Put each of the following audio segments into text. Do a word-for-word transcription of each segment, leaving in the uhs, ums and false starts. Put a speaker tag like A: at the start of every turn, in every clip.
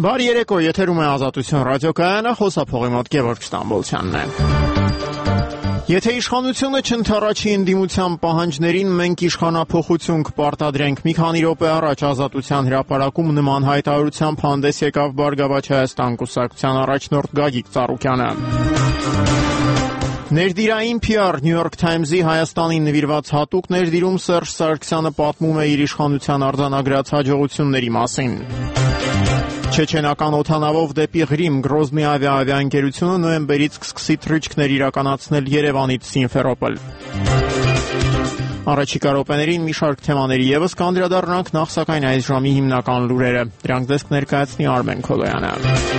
A: Բարի երեկո, եթերում է Ազատություն ռադիոկայանը, խոսափողի մոտ Գևորգ Ստամբոլցյանն է։ Եթե իշխանությունը չընդառաջի ընդդիմության պահանջներին, մենք իշխանափոխություն կպարտադրենք։ Մի քանի րոպե առաջ Ազատության հրապարակում նման հայտարարությամբ հանդես եկավ Բարգավաճ Հայաստան կուսակցության առաջնորդ Գագիկ Ծառուկյանը։ Ներդիրային Փի Ար Նյու Յորք Թայմզի Հայաստանին նվիրված հատուկ ներդիրում Սերժ Սարգսյանը պատմում է իր իշխանության արձանագրած հաջողությունների մասին։ Չեչենական օդանավով դեպի Ղրիմ Գրոզնի ավիաընկերությունը նոյեմբերից կսկսի թռիչքներ իրականացնել Երևանից Սիմֆերոպոլ։ Առաջիկա րոպեներին մի շարք թեմաների ևս կանդրադառնանք, նախ սակայն այս ժամի հիմնական լուրերը։ Դրանք ձեզ կներկայացնի Արմեն Քոլոյանը։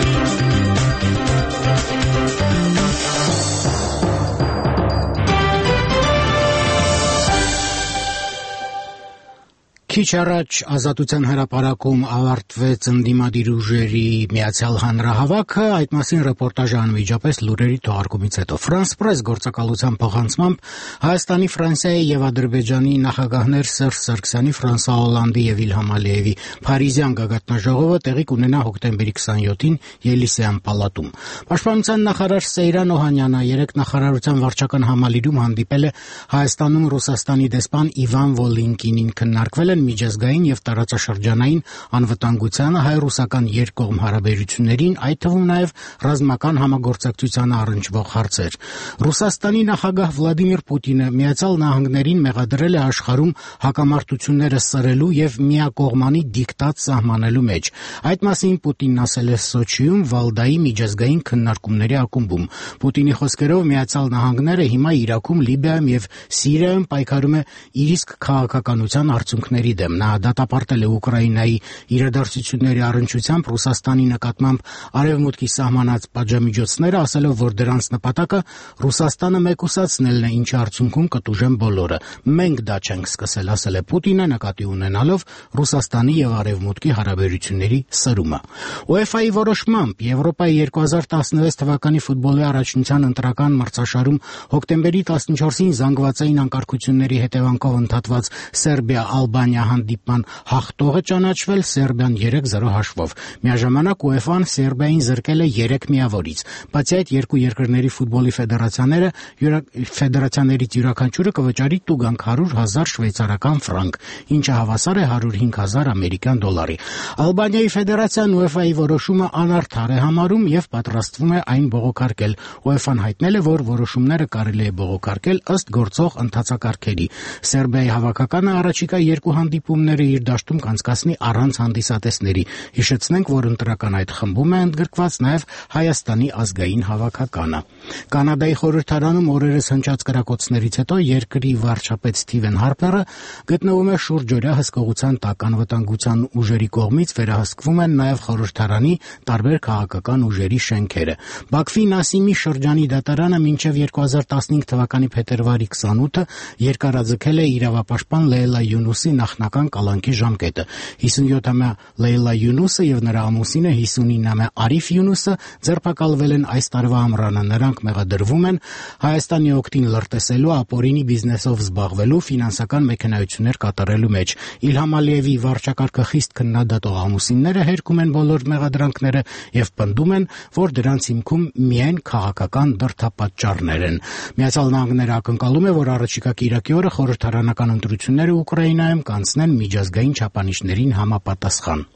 B: Քիչ առաջ Ազատության հրապարակում ավարտվեց ընդդիմադիր ուժերի միացյալ հանրահավաքը, այդ մասին ռեպորտաժը անմիջապես լուրերի թողարկումից հետո։ Ֆրանս Պրես գործակալության փոխանցմամբ Հայաստանի, Ֆրանսիայի եւ Ադրբեջանի նախագահներ Սերժ Սարգսյանի, Ֆրանսուଆ Հոլանդի եւ Իլհամ Ալիևի Փարիզյան գագաթնաժողովը տեղի կունենա հոկտեմբերի քսաներկուին Ելիսեյան պալատում։ Պաշտպանության նախարար Սեյրան Օհանյանը երեկ նախարարության վարչական համալիրում հանդիպել է Հայաստանում Ռուսաստանի դեսպան Իվան Վոլինկինին, քննարկվել են միջազգային եւ տարածաշրջանային անվտանգությանը, հայ-ռուսական երկկողմ հարաբերություններին, այդ թվում նաեւ ռազմական համագործակցությանը առնչվող հարցեր։ Ռուսաստանի նախագահ Վլադիմիր Պուտինը Միացյալ Նահանգներին մեղադրել է աշխարհում հակամարտությունները սրելու եւ միակողմանի դիկտատ սահմանելու մեջ։ Այդ մասին Պուտինն ասել է Սոչիում Վալդայի միջազգային քննարկումների ակումբում։ Պուտինի խոսքերով Միացյալ Նահանգները հիմա Իրաքում, Լիբիայում եւ Սիրիայում պայքարում է իր իսկ քաղաքականության արդյունքների դեմ։ Նա դատապարտել է Ուկրաինայի իրադարձությունների առնչությամբ Ռուսաստանի նկատմամբ Արևմուտքի սահմանած պատժամիջոցները, ասելով, որ դրանց նպատակը Ռուսաստանը մեկուսացնելն է, ինչի արդյունքում կտուժեն բոլորը։ Մենք դա չենք սկսել, ասել է Պուտինը, նկատի ունենալով Ռուսաստանի եւ Արևմուտքի հարաբերությունների սրումը։ ՈՒԵՖԱ-ի որոշմամբ Եվրոպայի երկու հազար տասնվեց թվականի ֆուտբոլի առաջնության ընտրական մրցաշարում հոկտեմբերի տասնչորսին զանգվածային անկարգությունների հետևանքով ընդհատված Սերբիա-Ալբանիա հանդիպման հաղթողը ճանաչվել Սերբիան երեք զրո հաշվով։ Միաժամանակ ՈՒԵՖԱ-ն Սերբիային զրկել է երեք միավորից։ Բացի այդ, երկու երկրների ֆուտբոլի ֆեդերացիաները ֆեդերացիաներից յուրաքանչյուրը կվճարի տուգանք հարյուր հազար շվեյցարական ֆրանկ, ինչը հավասար է հարյուր հինգ հազար ամերիկյան դոլարի։ Ալբանիայի ֆեդերացիան ՈՒԵՖԱ-ի որոշումը անարդար է համարում եւ պատրաստվում է այն բողոքարկել։ ՈՒԵՖԱ-ն հայտնել է, որ որոշումները կարելի է բողոքարկել ըստ գործող ընթացակարգերի։ Սերբիայի հավաքականը առաջիկա երկու հանդիպումները իր դաշտում կանցկացնի առանց հանդիսատեսների։ Հիշեցնենք, որ ընտրական այդ խմբում է ընդգրկված նաև Հայաստանի ազգային հավաքականը։ Կանադայի խորհրդարանում օրերս հնչած կրակոցներից հետո երկրի վարչապետ Սթիվեն Հարփերը գտնվում է շուրջօրյա հսկողության տակ։ Անվտանգության ուժերի կողմից վերահսկվում են նաև խորհրդարանի տարբեր քաղաքական ուժերի շենքերը։ Բաքվի Նասիմի շրջանի դատարանը մինչև երկու հազար տասնհինգ թվականի փետրվարի քսանութը երկարաձգել է իրավապաշտպան Լեյլա Յունուսի նախնական կալանքի ժամկետը։ հիսունյոթամյա Լեյլա Յունուսը եւ նրա ամուսինը հիսունինամյա Արիֆ Յունուսը ձերբակալվել են այս տարվա ամռանը։ Նրանք մեղադրվում են Հայաստանի օգտին լրտեսելու, ապօրինի բիզնեսով զբաղվելու, ֆինանսական մեքենայություններ կատարելու մեջ։ Իլհամ Ալիևի վարչակարգը խիստ քննադատող ամուսինները հերքում են բոլոր մեղադրանքները եւ պնդում են, որ դրանց հիմքում միայն քաղաքական դրդապատճառներ են։ Միացյալ Նահանգները ակնկալում է, որ առաջիկա կիրակի օրը խորհրդարանական ընտրությունները Ուկրաինայում կանցնեն միջազգային չափանիշներին համապատասխան։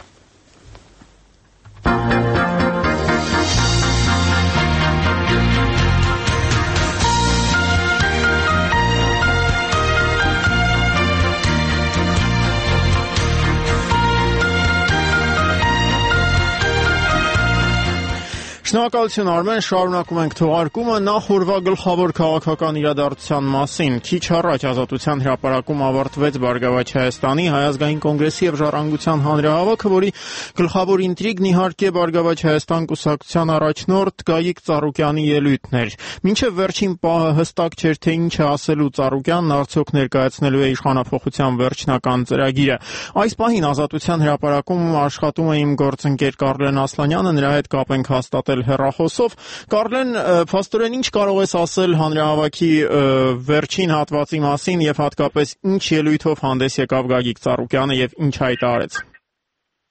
A: Շնորհակալություն Արմեն, շարունակում ենք թողարկումը նախ օրվա գլխավոր քաղաքական իրադարձության մասին։ Քիչ առաջ Ազատության հրապարակում ավարտվեց Բարգավաճ Հայաստանի Հայ ազգային կոնգրեսի եւ Ժառանգության հանրահավաքը, որի գլխավոր ինտրիգն իհարկե Բարգավաճ Հայաստան կուսակցության առաջնորդ Գագիկ Ծառուկյանի ելույթն էր։ Մինչև վերջին պահը հստակ չէր, թե ինչ է ասելու Ծառուկյանն, արդյոք ներկայացնելու է իշխանափոխության վերջնական ծրագիրը։ Այս պահին Ազատության հրապարակում աշխատում է իմ գործընկեր Կարլեն Ասլանյանը, նրա հետ կապ ենք հաստատել հեռախոսով։ Կարլեն, փաստորեն ինչ կարող ես ասել հանրահավաքի վերջին հատվածի մասին եւ հատկապես ինչ ելույթով հանդես եկավ Գագիկ Ծառուկյանը եւ ինչ հայտարարեց։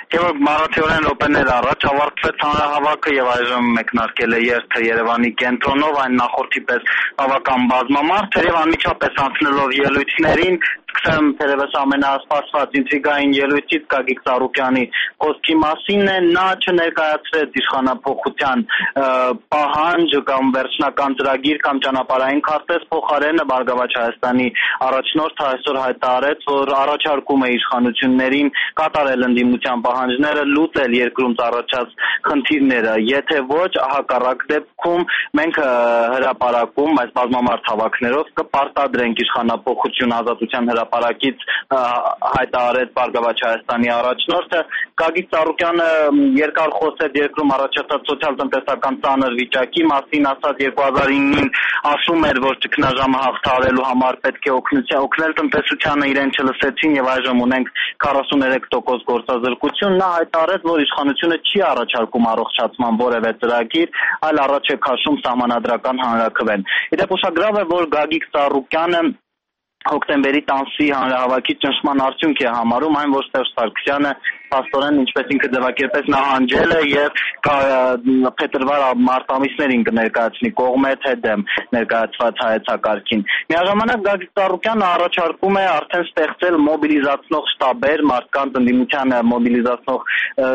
C: Եվ մարաթիորեն րոպեներ առաջ ավարտվեց հանրահավաքը եւ այժմ մեկնարկել է երթը Երևանի կենտրոնով, այն նախորդի պես բավական բազմամարդ, եւ անմիջապես անցնելով ելույթներին Սկսեմ թերևս ամենասպասված ինտրիգային ելույթից Գագիկ Ծառուկյանի խոսքի մասին է, նա չներկայացրեց իշխանափոխության պահանջ կամ վերջնական ծրագիր կամ ճանապարհային քարտեզ, փոխարենը Բարգավաճ Հայաստանի առաջնորդը այսօր հայտարարեց, որ առաջարկում է իշխանություններին կատարել ընդդիմության պահանջները, լուծել երկրում ծառացած խնդիրները, եթե ոչ, հակառակ դեպքում մենք հրապարակում այս բազմամարդ հավաքներով կպարտադրենք իշխանափոխություն ազատության հրապարակից հայտարարեց Բարգավաճ Հայաստանի առաջնորդը Գագիկ Ծառուկյանը երկար խոսեց երկրում առաջացած սոցիալ-տնտեսական ծանր վիճակի մասին, ասած երկու հազար իննին ասում էր, որ ճգնաժամը հաղթահարելու համար պետք է օգնել տնտեսությանը, իրեն չլսեցին եւ այժմ ունենք քառասուներեք տոկոս գործազրկություն, նա հայտարարեց, որ իշխանությունը չի առաջարկում առողջացման որևէ ծրագիր, այլ առաջ է քաշում սահմանադրական հանրաքվեն։ Իդեպ ուշագրավ է, որ Գագիկ Ծառուկյանը հոկտեմբերի տասի հանրահավաքի ճնշման արդյունք է համարում այն, որ Սերժ Սարգսյանը փաստորեն, ինչպես ինքը ձևակերպեց, նահանջել է եւ փետրվար մարտ ամիսներին կներկայացնի կողմէ թե դեմ ներկայացված հայեցակարգին։ Միաժամանակ Գագիկ Ծառուկյանը առաջարկում է արդեն ստեղծել մոբիլիզացնող շտաբեր, մարդկանց ընդդիմությանը մոբիլիզացնող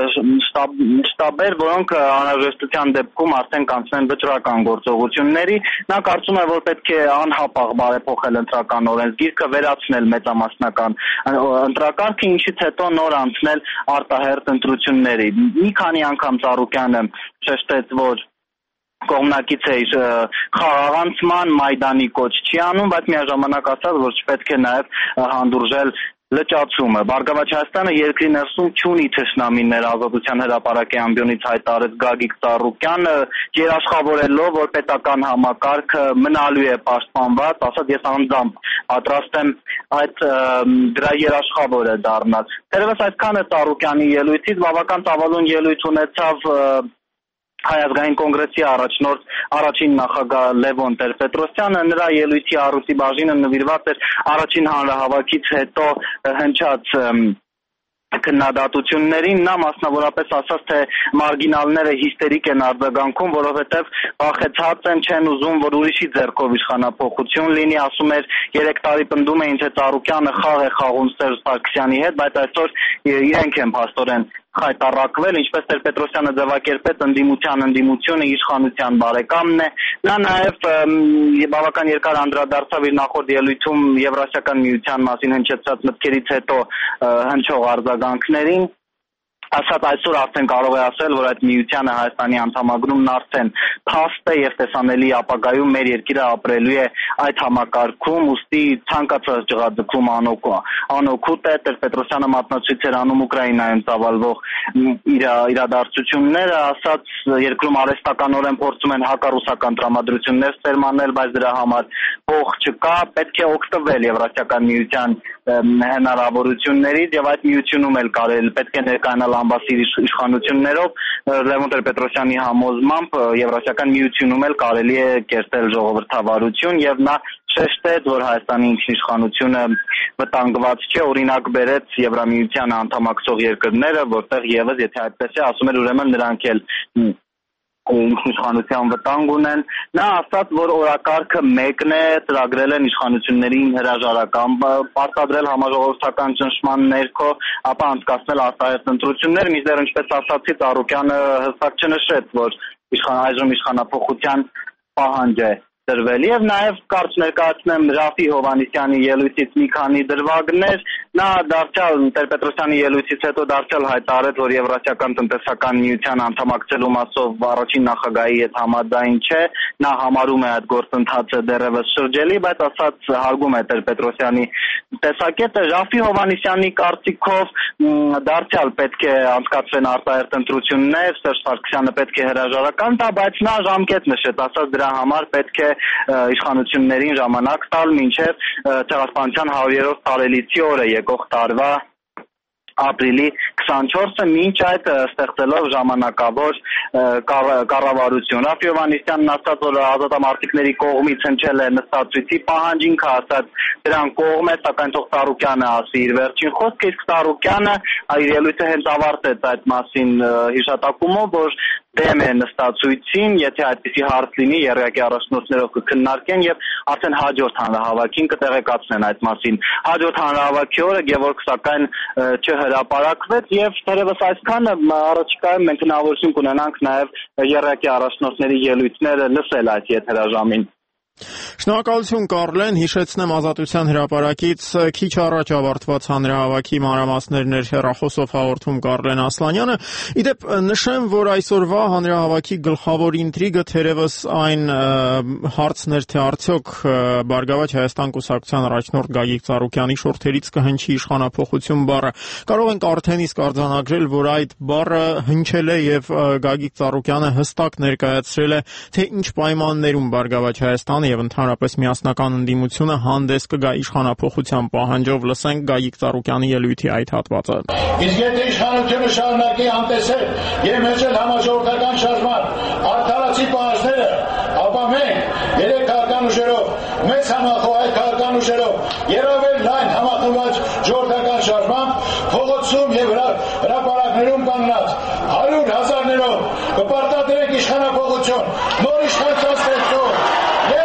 C: շտաբեր, որոնք անհրաժեշտության դեպքում արդեն կանցնեն վճռական գործողությունների։ Նա կարծում է, որ պետք է անհապաղ բարեփոխել ընտրական օրենսգիրքը, վերացնել մեծամասնական ընտրակարգը, ինչից հետո նոր անցնել արտահերթ ընտրությունների։ Մի քանի անգամ Ծառուկյանը շեշտեց, որ կողմնակից է խաղաղանցման, Մայդանի կոչ չի անում, բայց միաժամանակ ասաց, որ չպետք է նաև հանդուրժել լճացումը։ Բարգավաճ Հայաստանը երկրի ներսում չունի թշնամիներ, ազատության հրապարակի ամբիոնից հայտարարեց Գագիկ Ծառուկյանը, երաշխավորելով, որ պետական համակարգը մնալու է պաշտպանված, ասած ես անձամբ պատրաստ եմ այդ դրա երաշխավորը դառնալ։ Թերևս այսքանը Ծառուկյանի ելույթից, բավական ծավալուն ելույթ ունեցավ Հայ ազգային կոնգրեսի առաջնորդ առաջին նախագահ Լևոն Տեր-Պետրոսյանը, նրա ելույթի առույցի բաժինը նվիրված էր առաջին հանրահավաքից հետո հնչած քննադատություններին, նա մասնավորապես ասաց, թե մարգինալները հիստերիկ են արձագանքում, որովհետև վախեցած են, չեն ուզում, որ ուրիշի ձեռքով իշխանափոխություն լինի, ասում էր երեք տարի պնդում էին, թե Ծառուկյանը խաղ է խաղում Սերժ Սարգսյանի հետ, բայց այսօր իրենք են փաստորեն խայտառակվել, ինչպես Տեր-Պետրոսյանը ձևակերպեց, ընդդիմության ընդդիմությունը իշխանության բարեկամն է։ Նա նաև բավական երկար անդրադարձավ իր նախորդ ելույթում Եվրասիական միության մասին հնչեցած մտքերից հետո հնչող արձագանքներին, ասած այսօր արդեն կարող է ասել, որ այդ միությանը Հայաստանի անդամագրումն արդեն փաստ է եւ տեսանելի ապագայում մեր երկիրը ապրելու է այդ համակարգում, ուստի ցանկացած ջղաձգում անօգուտ է։ Տեր-Պետրոսյանը մատնացույց էր անում Ուկրաինայում ծավալվող իրադարձությունները, ասած երկրում արհեստականորեն փորձում են հակառուսական տրամադրություններ սերմանել, բայց դրա համար փող չկա, պետք է օգտվել Եվրասիական միության հնարավորություններից եւ այդ միությունում էլ կարելի պետք է ներկայանալ ամբասիր իշխանություններով Լևոն Տեր-Պետրոսյանի համոզմամբ Եվրասիական միությունում էլ կարելի է կերտել ժողովրդավարություն եւ նա շեշտեց, որ Հայաստանի ինքնիշխանությունը վտանգված չէ, օրինակ բերեց Եվրամիությանը անդամակցող երկրները, որտեղ եւս եթե այդպես է, ասում էր ուրեմն նրանք էլ ինքնիշխանության վտանգ ունեն։ Նա ասաց, որ օրակարգը մեկն է, ծրագրել են իշխանություններին հրաժարական պարտադրել համաժողովրդական ճնշման ներքո, ապա անցկացնել արտահերթ ընտրություններ, մինչդեռ ինչպես ասացի, Ծառուկյանը հստակ չնշեց, որ այժմ իշխանափոխության պահանջ է դրվել եւ նաեւ կարծ ներկայացնեմ Ռաֆի Հովհաննիսյանի ելույթից մի քանի դրվագներ, նա դարձյալ Տեր-Պետրոսյանի ելույթից հետո դարձյալ հայտարարեց, որ Եվրասիական տնտեսական միության անդամակցելու մասով առաջին նախագահի հետ համաձայն չէ, նա համարում է այդ գործընթացը դեռևս շրջելի, բայց ասած հարգում է Տեր-Պետրոսյանի տեսակետը։ Ռաֆի Հովհաննիսյանի կարծիքով դարձյալ պետք է անցկացվեն արտահերթ ընտրություններ, Սերժ Սարգսյանը պետք է հրաժարական տա, բայց նա ժամկետ նշեց, ասած դրա համար պետք է իշխանություններին ժամանակ տալ մինչև Ցեղասպանության հարյուրերորդ տարելիցի օրը եկող տարվա ապրիլի քսանչորսը մինչ այդ ստեղծելով ժամանակավոր կառավարություն։ Ռաֆ Հովհաննիսյանն ասաց, որ ազատամարտիկների կողմից հնչել է նստածույցի պահանջ, ինքը ասաց դրան կողմ է, սակայն թող Ծառուկյանը ասի իր վերջին խոսքը, իսկ Ծառուկյանը իր ելույթը հենց ավարտեց այդ մասին հիշատակումով, որ դեմ է նստածույցին, եթե այդպիսի հարց լինի, երրորդի առաջնորդներով կքննարկեն եւ արդեն հաջորդ հանրահավաքին կտեղեկացնեն այդ մասին։ Հաջորդ հանրահավաքի օրը Գևորգ սակայն չհրապարակվեց եւ թերևս այսքանը առաջիկայում մենք հնարավորություն կունենանք նաեւ երրորդի առաջնորդների ելույթները լսել այդ եթերաժամին։
A: Շնորհակալություն Կարլեն, հիշեցնեմ Ազատության հրապարակից քիչ առաջ ավարտված հանրահավաքի մանրամասներն էր հեռախոսով հաղորդում Կարլեն Ասլանյանը։ Իդեպ նշեմ, որ այսօրվա հանրահավաքի գլխավոր ինտրիգը թերևս այն հարցն էր, թե արդյոք Բարգավաճ Հայաստան կուսակցության առաջնորդ Գագիկ Ծառուկյանի շուրթերից կհնչի իշխանափոխություն բառը։ Կարող ենք արդեն իսկ արձանագրել, որ այդ բառը հնչել է եւ Գագիկ Ծառուկյանը հստակ ներկայացրել է, թե ինչ պայմաններում Բարգավաճ Հայաստանը եւ ընդհանրապես միասնական ընդդիմությունը հանդես կգա իշխանափոխության պահանջով։ Լսենք Գագիկ Ծառուկյանի ելույթի այդ հատվածը։
D: Իսկ եթե իշխանությունը շարունակի անտեսել եւ մեջել համաժողովրդական շարժման արդարացի պահանջները, ապա մենք երեք քաղաքական ուժերով, մեծ համախոհ քաղաքական ուժերով երավել լայն համախմբված ժողովրդական շարժման փողոցում եւ հրապարակներում կանգնած հարյուր հազարներով կպարտադրենք իշխանափոխություն, նոր իշխանության ստեղծում եւ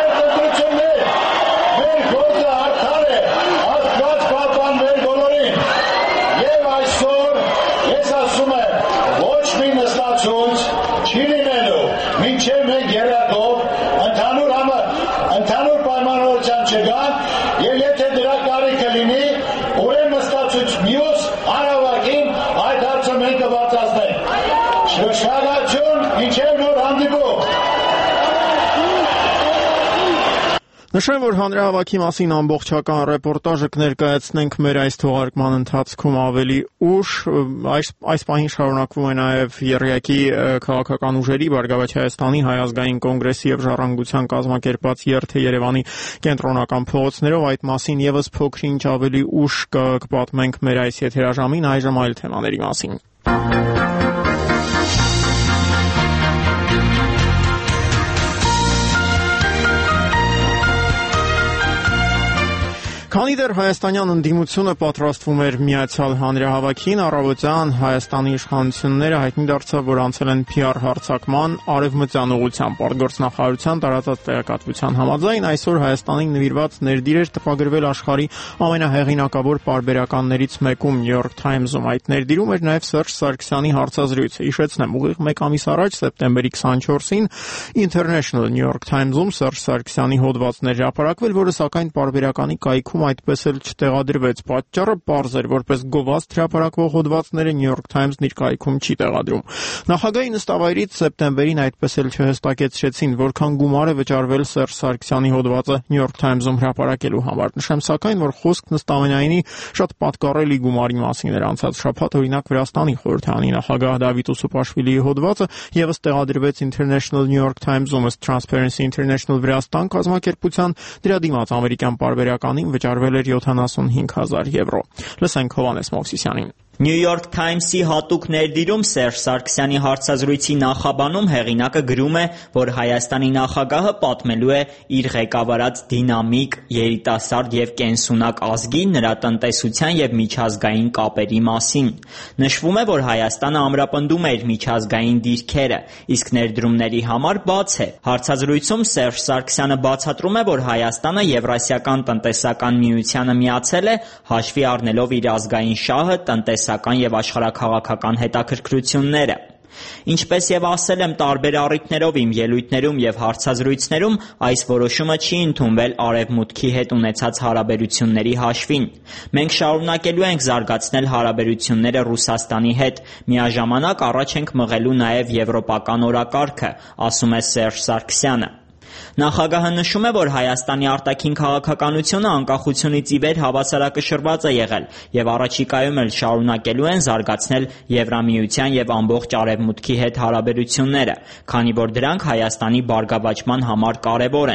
D: չի լինելու, մինչև մենք երակով ընդհանուր համը, ընդհանուր պայմանավորության չգան եւ եթե դրա կարիքը լինի, ուրեմն նստածույց մյուս հանրահավաքին այդ հարցը մենք կբարձրացնենք։ Շնորհակալություն, մինչև նոր հանդիպում։
A: Նշեմ, որ հանրահավաքի մասին ամբողջական ռեպորտաժը կներկայացնենք մեր այս թողարկման ընթացքում ավելի ուշ։ Այս այս պահին շարունակվում է նաև եռյակի քաղաքական ուժերի Բարգավաճ Հայաստանի Հայ ազգային կոնգրեսի եւ Ժառանգության կազմակերպած երթը Երևանի կենտրոնական փողոցներով։ Այդ մասին եւս փոքրինչ ավելի ուշ կպատմենք մեր այս եթերաժամին, այժմ այլ թեմաների մասին։ Քանի դեռ հայաստանյան ընդդիմությունը պատրաստվում էր միացյալ հանրահավաքին, առավոտյան Հայաստանի իշխանությունները հայտնի դարձավ, որ անցել են Փի Ար հարձակման արևմտյան ուղղությամբ։ Արտգործնախարարության տարածած տեղեկատվության համաձայն այսօր Հայաստանին նվիրված ներդիր էր տպագրվել աշխարհի ամենահեղինակավոր պարբերականներից մեկում New York Times-ում։ Այդ ներդիրում էր նաև Սերժ Սարգսյանի հարցազրույցը։ Հիշեցնեմ, ուղիղ մեկ ամիս առաջ սեպտեմբերի քսանչորսին International New York Times-ում Սերժ Սարգսյանի հոդվածներ հրապարակվել, որը սակայն պարբերականի կայքում այդպես էլ չտեղադրվեց։ Պատճառը պարզ էր, որպես գովազդ հրապարակվող հոդվածները New York Times-ն իր կայքում չի տեղադրում։ Նախագահի նստավայրից սեպտեմբերին այդպես էլ չհստակեցրեցին, որքան գումար է վճարվել Սերժ Սարգսյանի հոդվածը New York Times-ում հրապարակելու համար։ Նշեմ սակայն, որ խոսքն ըստ ամենայնի շատ պատկառելի գումարի մասին էր։ Անցած շաբաթ օրինակ Վրաստանի խորհրդարանի նախագահ Դավիթ Ուսուպաշվիլիի հոդվածը եւս տեղադրվեց International New York Times-ում, ըստ Transparency International Վրաստան կազմակերպության դրա դիմաց ամերիկյան պարբերականին վճարվել էր յոթանասունհինգ հազար եվրո։ Լսենք Հովհաննես Մովսիսյանին։
E: New York Times-ի հատուկ ներդիրում Սերժ Սարգսյանի հարցազրույցի նախաբանում հեղինակը գրում է, որ Հայաստանի նախագահը պատմելու է իր ղեկավարած դինամիկ, երիտասարդ եւ կենսունակ ազգի, նրա տնտեսության եւ միջազգային կապերի մասին։ Նշվում է, որ Հայաստանը ամրապնդում է իր միջազգային դիրքերը, իսկ ներդրումների համար բաց է։ Հարցազրույցում Սերժ Սարգսյանը բացատրում է, որ Հայաստանը Եվրասիական տնտեսական միությանը միացել է, հաշվի առնելով իր ազգային շահը, տնտես եւ աշխարհաքաղաքական հետաքրքրությունները։ Ինչպես եւ ասել եմ տարբեր առիթներով իմ ելույթներում եւ հարցազրույցներում, այս որոշումը չի ընդունվել Արևմուտքի հետ ունեցած հարաբերությունների հաշվին։ Մենք շարունակելու ենք զարգացնել հարաբերությունները Ռուսաստանի հետ, միաժամանակ առաջ ենք մղելու նաեւ եվրոպական օրակարգը, ասում է Սերժ Սարգսյանը։ Նախագահը նշում է, որ Հայաստանի արտաքին քաղաքականությունը անկախությունից ի վեր հավասարակշռված է եղել եւ առաջիկայում էլ շարունակելու են զարգացնել Եվրամիության եւ ամբողջ Արևմուտքի հետ հարաբերությունները, քանի որ դրանք Հայաստանի բարգավաճման համար կարեւոր են։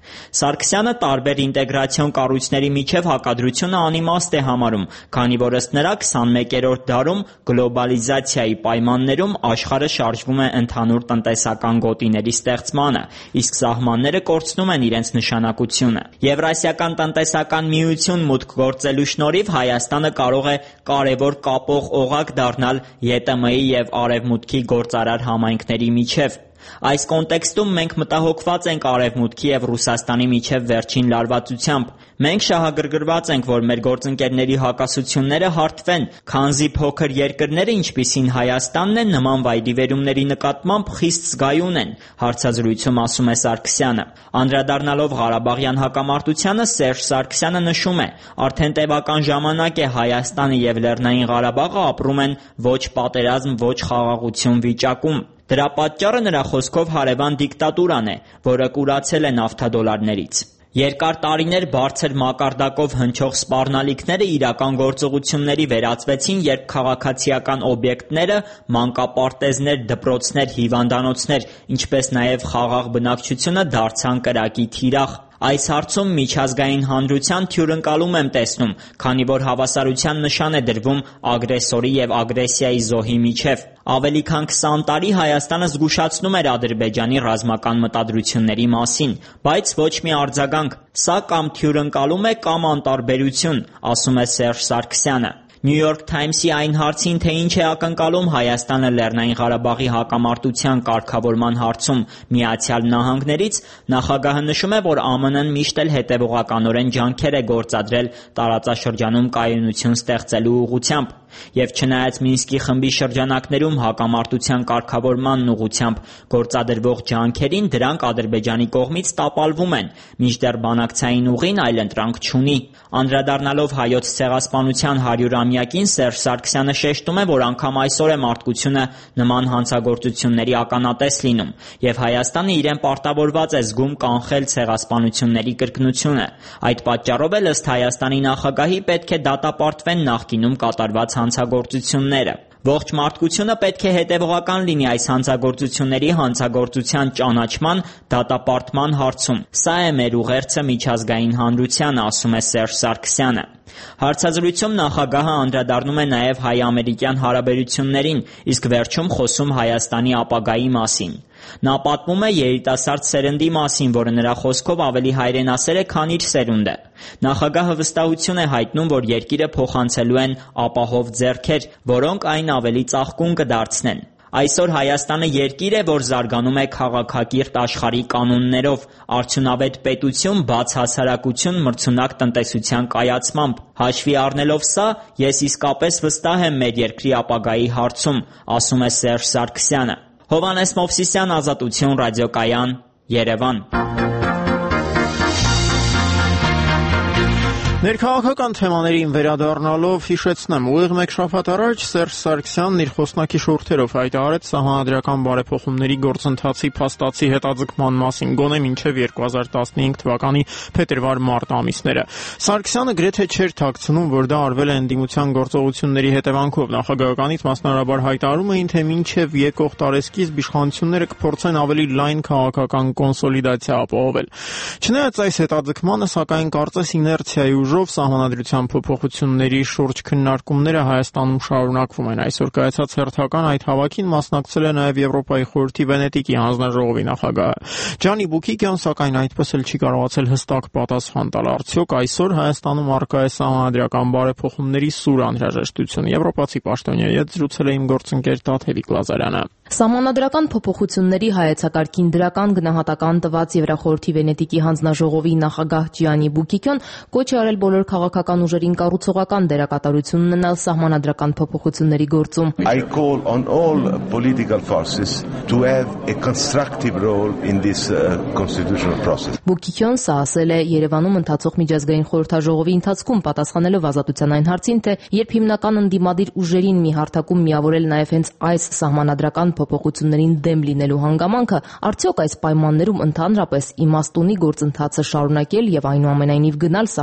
E: Սարգսյանը տարբեր ինտեգրացիոն կառույցների միջև հակադրությունը անիմաստ է համարում, քանի որ ըստ նրա քսանմեկերորդ դարում գլոբալիզացիայի պայմաններում աշխարհը շարժվում է ընդհանուր տնտեսական գոտիների ստեղծմանը, իսկ սահմանները կորցնում են իրենց նշանակությունը։ Եվրասիական տնտեսական միություն մուտք գործելու շնորհիվ Հայաստանը կարող է կարևոր կապող օղակ դառնալ ԵՏՄ-ի և Արևմուտքի գործարար համայնքների միջև։ Այս կոնտեքստում մենք մտահոգված ենք Արևմուտքի և Ռուսաստանի միջև վերջին լարվածությամբ։ Մենք շահագրգռված ենք, որ մեր գործընկերների հակասությունները հարթվեն, քանզի փոքր երկրները, ինչպիսին Հայաստանն է, նման վայրիվերումների նկատմամբ խիստ զգայուն են, հարցազրույցում ասում է Սարգսյանը։ Անդրադառնալով Ղարաբաղյան հակամարտությանը, Սերժ Սարգսյանը նշում է. «Արդեն տևական ժամանակ է Հայաստանը և Լեռնային Ղարաբաղը ապրում են ոչ պատերազմ, ոչ խաղաղություն վիճակում։ Դրա պատճառը նրա խոսքով հարևան դիկտատուրան է, որը կուրացել է նավթադոլարներից»։ Երկար տարիներ բարձր մակարդակով հնչող սպառնալիքները իրական գործողությունների վերածվեցին, երբ քաղաքացիական օբյեկտները, մանկապարտեզներ, դպրոցներ, հիվանդանոցներ, ինչպես նաև խաղաղ բնակչությունը դարձան կրակի թիրախ։ Այս հարցում միջազգային հանրության թյուրընկալում եմ տեսնում, քանի որ հավասարության նշան է դրվում ագրեսորի և ագրեսիայի զոհի միջև։ Ավելի քան քսան տարի Հայաստանը զգուշացնում էր Ադրբեջանի ռազմական մտադրությունների մասին, բայց ոչ մի արձագանք։ Սա կամ թյուրընկալում է, կամ անտարբերություն, ասում է Սերժ Սարգսյանը։ New York Times-ի այն հարցին, թե ինչ է ակնկալում Հայաստանը Լեռնային Ղարաբաղի հակամարտության կարգավորման հարցում Միացյալ Նահանգներից, նախագահը նշում է, որ ԱՄՆ-ն միշտ էլ հետևողականորեն ջանքեր է գործադրել տարածաշրջանում կայունություն ստեղծելու ուղղությամբ, և չնայած Մինսկի խմբի շրջանակներում հակամարտության կարգավորման ուղղությամբ գործադրվող ջանքերին, դրանք Ադրբեջանի կողմից տապալվում են, մինչդեռ բանակցային ուղին այլընտրանք չունի։ Անդրադառնալով Հայոց ցեղասպանության հարյուրամյակին, Սերժ Սարգսյանը շեշտում է, որ անգամ այսօր է մարդկությունը նման հանցագործությունների ականատես լինում, և Հայաստանը իրեն պարտավորված է զգում կանխել ցեղասպանությունների կրկնությունը։ Այդ պատճառով էլ ըստ Հայաստանի նախագահի պետք է դատապարտվեն նախկինում կատարված հանցագործությունները։ Ողջ մարդկությունը պետք է հետևողական լինի այս հանցագործությունների հանցագործության ճանաչման, դատապարտման հարցում։ Սա է մեր ուղերձը միջազգային հանրությանը, ասում է Սերժ Սարգսյանը։ Հարցազրույցում նախագահը անդրադառնում է նաև հայ-ամերիկյան հարաբերություններին, իսկ վերջում խոսում Հայաստանի ապագայի մասին։ Նա պատմում է երիտասարդ սերնդի մասին, որը նրա խոսքով ավելի հայրենասեր է, քան իր սերունդը։ Նախագահը վստահություն է հայտնում, որ երկիրը փոխանցելու են ապահով ձեռքեր, որոնք այն ավելի ծաղկուն կդարձնեն։ Այսօր Հայաստանը երկիր է, որ զարգանում է քաղաքակիրթ աշխարհի կանոններով, արդյունավետ պետություն, բաց հասարակություն, մրցունակ տնտեսության կայացմամբ։ Հաշվի առնելով սա, ես իսկապես վստահ եմ մեր երկրի ապագայի հարցում, ասում է Սերժ Սարգսյանը։ Հովհաննես Մովսիսյան, Ազատություն, ռադիոկայան, Երևան։
A: Ներքաղաքական թեմաներին վերադառնալով հիշեցնեմ, ուղիղ մեկ շաբաթ առաջ Սերժ Սարգսյանն իր խոսնակի շուրթերով հայտարարեց սահմանադրական բարեփոխումների գործընթացի փաստացի հետաձգման մասին, գոնե մինչև երկու հազար տասնհինգ թվականի փետրվար-մարտ ամիսները։ Սարգսյանը գրեթե չէր թաքցնում, որ դա արվել է ընդդիմության գործողությունների հետևանքով։ Նախագահականից մասնարարաբար հայտարարում էին, թե մինչև եկող տարեսկիզբ իշխանությունները կփորձեն ավելի լայն քաղաքական կոնսոլիդացիա ապահովել։ Չնայած այս հետաձգմանը, սակայն կարծես իներցիայի ուժով սահմանադրության փոփոխությունների շուրջ քննարկումները Հայաստանում շարունակվում են։ Այսօր կայացած հերթական այդ հավաքին մասնակցել է նաև Եվրոպայի խորհրդի Վենետիկի հանձնաժողովի նախագահը Ջանի Բուկիկյան, սակայն այդպես էլ չի կարողացել հստակ պատասխան տալ, արդյոք այսօր Հայաստանում առկա է սահմանադրական բարեփոխումների սուր անհրաժեշտություն։ Եվրոպացի պաշտոնյայի հետ զրուցել է իմ գործընկեր Տաթևիկ Լազարյանը։
F: Սահմանադրական փոփոխությունների հայեցակարգին դրական գնահատական տված Եվրախորհրդի Վենետիկի հանձնաժողովի նախագահ Ջիանի Բուկիկյան կոչ է արել բոլոր քաղաքական ուժերին կառուցողական դերակատարություն ունենալ սահմանադրական փոփոխությունների գործում։
G: I call on all political forces to have a constructive role in this uh, constitutional process.
F: Բուկիկյան սա ասել է Երևանում ընթացող միջազգային խորհրդաժողովի ընթացքում, պատասխանելով Ազատության այն հարցին, թե երբ հիմնական ընդդիմադիր ուժերին մի հարթակում միավորել նաև հենց այս սահմանադրական փոփոխություններին դեմ լինելու հանգամանքը, արդյոք այս պայմաններում ընդհանրապես իմաստ ունի գործընթացը շարունակել եւ այնուամենայնիվ գնալ սահմանադրության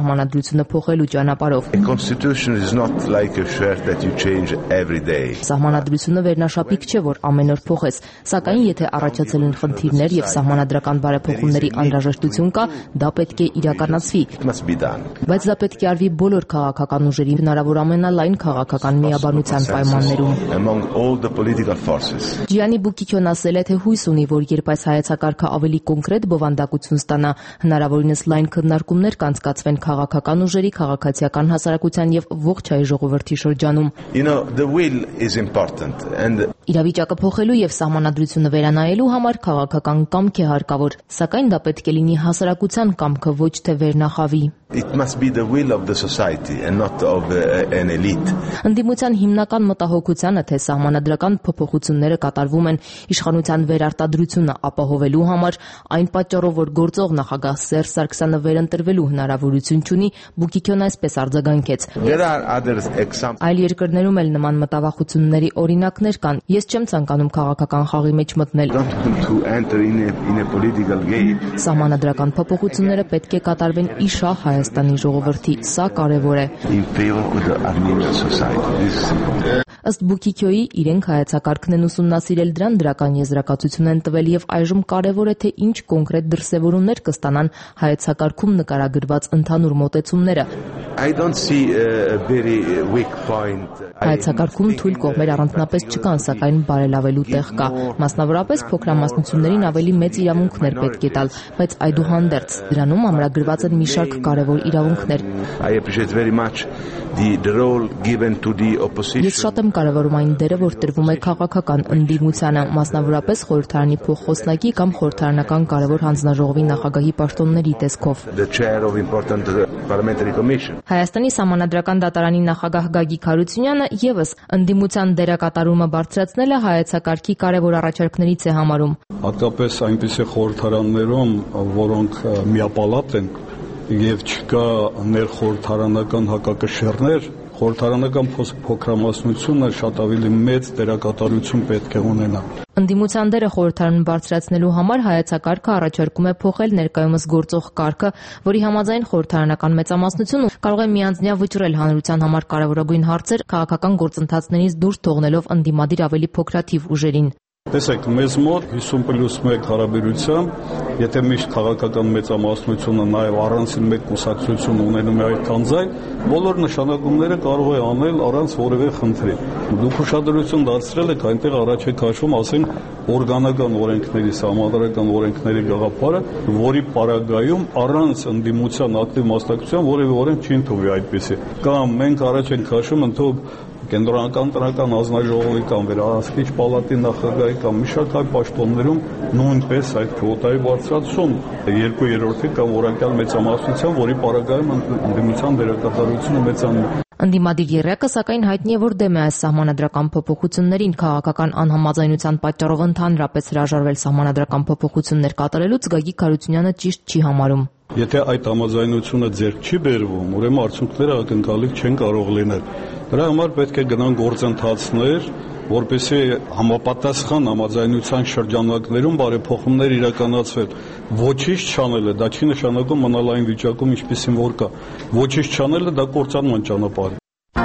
F: սահմանադրությունը փոխելու ճանապարհով։
G: A constitution is not like a shirt that you change every day.
F: Սահմանադրությունը վերնաշապիկ չէ, որ ամեն օր փոխես, սակայն եթե առաջացել են խնդիրներ եւ սահմանադրական բարեփոխումների անհրաժեշտություն կա, դա պետք է իրականացվի։
G: It must be done.
F: Բայց դա պետք է արվի բոլոր քաղաքական ուժերի հնարավոր ամենալայն քաղաքական միաբանության պայմաններում։
G: Among all the political forces.
F: Ջիանի Բուկիկյոն ասել է, թե հույս ունի, որ երբ այս հայեցակարգը ավելի կոնկրետ բովանդակություն ստանա, հնարավորինս լայն քննարկումներ կանցկացվեն քաղաքական ուժերի, քաղաքացիական հասարակության եւ ողջ հայ ժողովրդի շրջանում։
G: You know, the will is important and
F: Իրավիճակը փոխելու եւ սահմանադրությունը վերանայելու համար քաղաքական կամք է հարկավոր, սակայն դա պետք է լինի հասարակության կամքը, ոչ թե վերնախավի։
G: it must be the will of the society and not of uh, an elite.
F: Ընդդիմության հիմնական մտահոգությանը, թե սահմանադրական փոփոխությունները կատարվում են իշխանության վերարտադրությունը ապահովելու համար, այն պատճառով, որ գործող նախագահ Սերժ Սարգսյանը վերընտրվելու հնարավորություն չունի, Բուկիկյոն այսպես արձագանքեց։
G: There are other examples.
F: Այլ երկրներում էլ նման մտավախությունների օրինակներ կան։ Ես չեմ ցանկանում քաղաքական խաղի մեջ մտնել։
G: Don't want to enter in a, in a political game.
F: Սահմանադրական փոփոխությունները պետք է կատարվեն իշահ Հայաստանի ժողովրդի, սա կարևոր է։
G: In favor of the Armenian society. This is important.
F: Ըստ Բուկիկյոյի, իրենք հայեցակարգն են ուսումնասիրել, դրան դրական եզրակացություն են տվել եւ այժմ կարևոր է, թե ինչ կոնկրետ դրսեւորումներ կստանան հայեցակարգում նկարագրված ընդհանուր մոտեցումները։
G: I don't see a very weak point.
F: Հայեցակարգում թույլ կողմեր առանձնապես չկան, սակայն բարելավելու տեղ կա։ Մասնավորապես փոքրամասնություններին ավելի մեծ իրավունքներ պետք է տալ, բայց այդուհանդերձ դրանում ամրագրված են մի շարք կարևոր իրավունքներ։
G: I appreciate very much the, the role given to the opposition.
F: Ես շատ եմ կարևորում այն դերը, որ տրվում է քաղաքական ընդդիմությանը, մասնավորապես խորհրդարանի փոխխոսնակի կամ խորհրդարանական կարևոր հանձնաժողովի նախագահի պաշտոնների տեսքով։
G: The chair of important parliamentary commission.
F: Հայաստանի Սահմանադրական դատարանի նախագահ Գագիկ Հարությունյանը եւս ընդդիմության դերակատարումը բարձրացնելը հայեցակարգի կարևոր առաջարկներից է համարում։
H: Հատկապես այնպիսի խորհրդարաններում, որոնք միապալատ են եւ չկա ներխորհրդարանական հակակշիռներ, խորհրդարանական փոքրամասնությունը շատ ավելի մեծ դերակատարություն պետք է ունենա։
F: Ընդդիմության դերը խորհրդարանում բարձրացնելու համար հայեցակարգը առաջարկում է փոխել ներկայումս գործող կարգը, որի համաձայն խորհրդարանական մեծամասնությունը կարող է միանձնյա վճռել հանրության համար կարևորագույն հարցեր քաղաքական գործընթացներից դուրս թողնելով ընդդիմադիր ավելի փոքրաթիվ ուժերին։
H: Տեսեք, մեզ մոտ հիսուն պլյուս մեկ հարաբերությամբ, եթե միշտ քաղաքական մեծամասնությունը նաև առանցին մեկ կուսակցություն ունենում է այդքան ձայն, բոլոր նշանակումները կարող է անել առանց որևէ խնդրի։ Դուք ուշադրություն դարձրել եք այնտեղ առաջ է քաշում, ասենք, օրգանական օրենքների, սահմանադրական օրենքների գաղափարը, որի պարագայում առանց ընդդիմության ակտիվ մասնակցության որևէ օրենք չի ընդունվի այդպիսի։ Կամ մենք առաջ ենք քաշում ընդհանուր կենտրոնական տնական հանձնաժողովի կամ վերահսկիչ պալատի նախագահի կամ մի շարք այլ պաշտոններում նույնպես այդ քվոտայի բարձրացում երկու երրորդի կամ որակյալ մեծամասնության, որի պարագայում ընդդիմության դերակատարությունը մեծանում։
F: Ընդդիմադիր եռյակը սակայն հայտնի է, որ դեմ է այս սահմանադրական փոփոխություններին, քաղաքական անհամաձայնության պատճառով ընդհանրապես հրաժարվել սահմանադրական փոփոխություններ կատարելուց Գագիկ Հարությունյանը ճիշտ չի համարում։
H: Եթե այդ համաձայնությունը ձեռք չի բերվում, ուրեմն արդյունքները ակնկալիք չեն կարող լինել։ Դրա համար պետք է գնան գործընթացներ, որպեսզի համապատասխան համաձայնության շրջանակներում բարեփոխումներ իրականացվեն։ Ոչինչ չանելը դա չի նշանակում մնալ այն վիճակում, ինչպեսին որ կա։ Ոչինչ չանելը դա կործանման ճանապարհ է։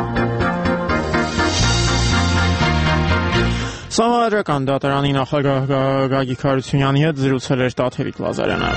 A: Սահմանադրական դատարանի նախագահ Գագիկ Հարությունյանի հետ զրուցել էր Տաթևիկ Լազարյանը։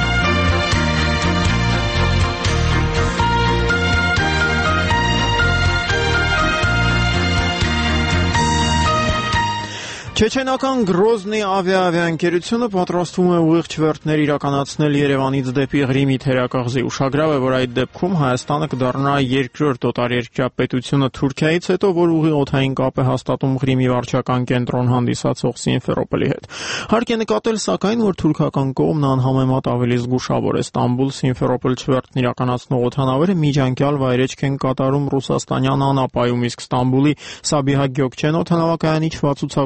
A: Չեչենական Գրոզնի ավիաավիաընկերությունը պատրաստվում է ուղիղ չվերթներ իրականացնել Երևանից դեպի Ղրիմի թերակղզի։ Ուշագրավ է, որ այդ դեպքում Հայաստանը կդառնա երկրորդ օտարերկրյա պետությունը Թուրքիայից հետո, որ ուղիղ օդային կապ է հաստատում Ղրիմի վարչական կենտրոն հանդիսացող Սիմֆերոպոլի հետ։ Հարկ է նկատել, սակայն, որ թուրքական կողմն անհամեմատ ավելի զգուշավոր է։ Ստամբուլ-Սիմֆերոպոլ չվերթն իրականացնող օդանավերը միջանկյալ վայրեջք են կատարում ռուսաստանյան անապայում, իսկ Ստամբուլի Սաբիհա Գյոկչեն օդանավակայանի չվացուցակում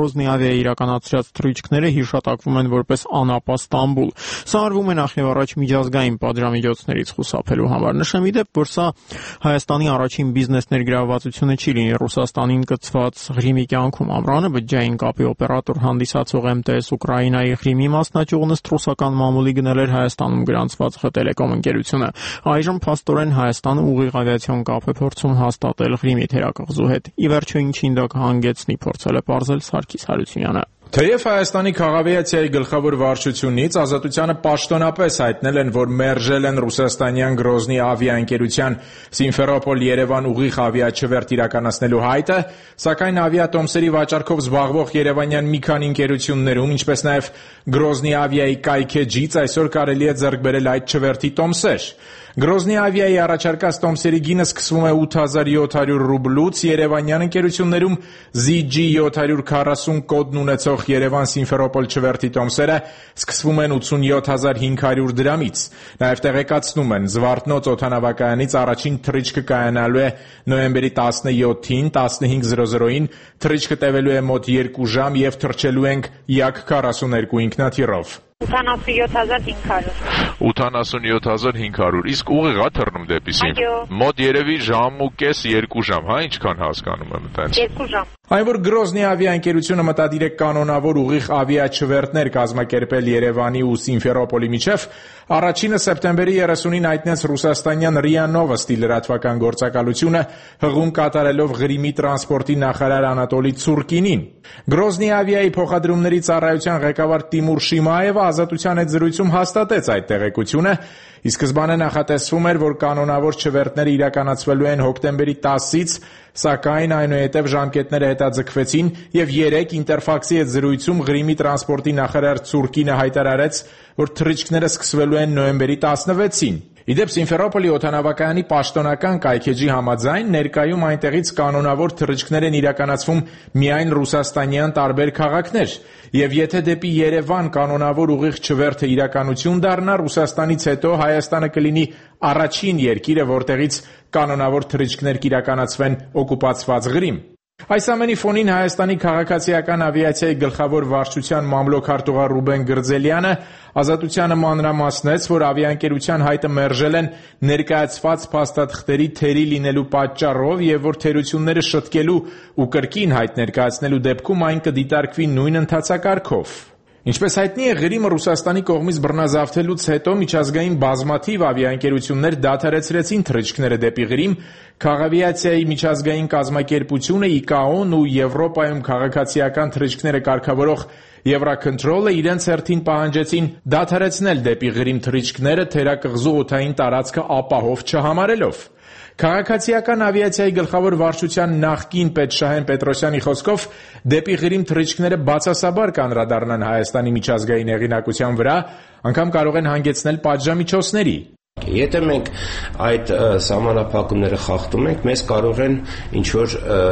A: Գրոզնի ավիայի իրականացրած թռիչքները հիշատակվում են որպես անապա Ստամբուլ։ Սա արվում է նախ եւ առաջ միջազգային պատժամիջոցներից խուսափելու համար։ Նշեմ ի դեպ, որ սա Հայաստանի առաջին բիզնես ներգրավվածությունը չի լինի Ռուսաստանին կցված Ղրիմի կյանքում։ Ամռանը բջջային կապի օպերատոր հանդիսացող эм тэ էս Ուկրաինայի Ղրիմի մասնաճյուղն ըստ ռուսական մամուլի գնել էր Հայաստանում գրանցված Խ Տելեկոմ ընկերությունը։ Այժմ փաստորեն Հայաստանը ուղիղ ավիացիոն կապ է փորձում հաստատել Ղրիմի թերակղզու հետ։ Ի վերջո ինչին դա կհանգեցնի, փորձել է պարզել Սարգիս Հարությունյանը։
I: Թեև Հայաստանի քաղավիացիայի գլխավոր վարչությունից Ազատությանը պաշտոնապես հայտնել են, որ մերժել են ռուսաստանյան Գրոզնի ավիաընկերության Սիմֆերոպոլ-Երևան ուղիղ ավիաչվերթ իրականացնելու հայտը, սակայն ավիատոմսերի վաճառքով զբաղվող երևանյան մի քանի ընկերություններում, ինչպես նաև Գրոզնի ավիայի կայքեջից այսօր կարելի է ձեռք բերել այդ չվերթի տոմսեր։ Գրոզնի ավիայի առաջարկած տոմսերի գինը սկսվում է ութ հազար յոթ հարյուր ռուբլուց, երևանյան ընկերություններում զի ջի յոթ հարյուր քառասուն կոդն ունեցող Երևան Սիմֆերոպոլ չվերթի տոմսերը սկսվում են ութսունյոթ հազար հինգ հարյուր դրամից։ Նաև տեղեկացնում են, Զվարթնոց օդանավակայանից առաջին թռիչքը կայանալու է նոյեմբերի տասնյոթին տասնհինգ զրո զրոին, թռիչքը տևելու է մոտ երկու ժամ եւ թռչելու ենք Յակ քառասուններկու ինքնաթիռով։
J: ութանասունյոթ հազար հինգ հարյուր
K: ութանասունյոթ հազար հինգ հարյուր Իսկ ուղիղ է թռնում դեպի Սիմ։ Մոտ երևի ժամ ու կես երկու ժամ, հա, ինչքան հասկանում եմ այդպես։
J: երկու ժամ։
I: Այն որ Գրոզնի ավիաընկերությունը մտադիր է կանոնավոր ուղիղ ավիաչվերթներ կազմակերպել Երևանի ու Սիմֆերոպոլի միջև, առաջինը սեպտեմբերի երեսունին հայտնեց ռուսաստանյան ՌԻԱ Նովոստի լրատվական գործակալությունը հղում կատարելով Ղրիմի տրանսպորտի նախարար Անատոլի Ցուրկինին։ Գրոզնի ավիայի փոխադրումների ծառայության ղեկավար Տիմուր Շիմայևը Ազատության հետ զրույցում հաստատեց այդ տեղեկությունը, ի սկզբանե նախատեսվում էր, որ կանոնավոր չվերթները իրականացվելու են հոկտեմբերի տասից, սակայն այնուհետև ժամկետները հետաձգվեցին եւ երեկ Ինտերֆաքսի հետ զրույցում Ղրիմի տրանսպորտի նախարար Ցուրկինը հայտարարեց, որ թռիչքները սկսվելու են նոյեմբերի տասնվեցին։ Իդեպ Սիմֆերոպոլի օդանավակայանի պաշտոնական կայքեջի համաձայն ներկայում այնտեղից կանոնավոր թռիչքներ են իրականացվում միայն ռուսաստանյան տարբեր քաղաքներ, եւ եթե դեպի Երևան կանոնավոր ուղիղ չվերթը իրականություն դառնա, Ռուսաստանից հետո Հայաստանը կլինի առաջին երկիրը, որտեղից կանոնավոր թռիչքներ կիրականացվեն օկուպացված Ղրիմ։ Այս ամենի ֆոնին Հայաստանի քաղաքացիական ավիացիայի գլխավոր վարչության մամլոքարտուղար Ռուբեն Գրձելյանը Ազատությանը մանրամասնեց, որ ավիաընկերության հայտը մերժել են ներկայացված փաստաթղթերի թերի լինելու պատճառով եւ որ թերությունները շտկելու ու կրկին հայտ ներկայացնելու դեպքում այն կդիտարկվի նույն ընթացակարգով։ Ինչպես հայտնի է, Ղրիմը Ռուսաստանի կողմից բռնազավթելուց հետո միջազգային բազմաթիվ ավիաընկերություններ դադարեցրեցին թռիչքները դեպի Ղրիմ, Քաղավիացիայի միջազգային կազմակերպությունը ի կա օ-ն ու Եվրոպայում քաղաքացիական թռիչքները կարգավորող Евроконтрոլը իրենց հերթին պահանջեցին դադարեցնել դեպի Ղրիմ թռիչքները թերակղզու օդային տարածքը ապահով չհամարելով։ Քաղաքացիական ավիացիայի գլխավոր վարչության նախկին պետ Շահեն Պետրոսյանի խոսքով դեպի Ղրիմ թռիչքները բացասաբար կանդրադառնան Հայաստանի միջազգային հեղինակության վրա, անգամ կարող են հանգեցնել պատժամիջոցների։
L: Եթե մենք այդ սահմանափակումները խախտում ենք, մեզ կարող են ինչ-որ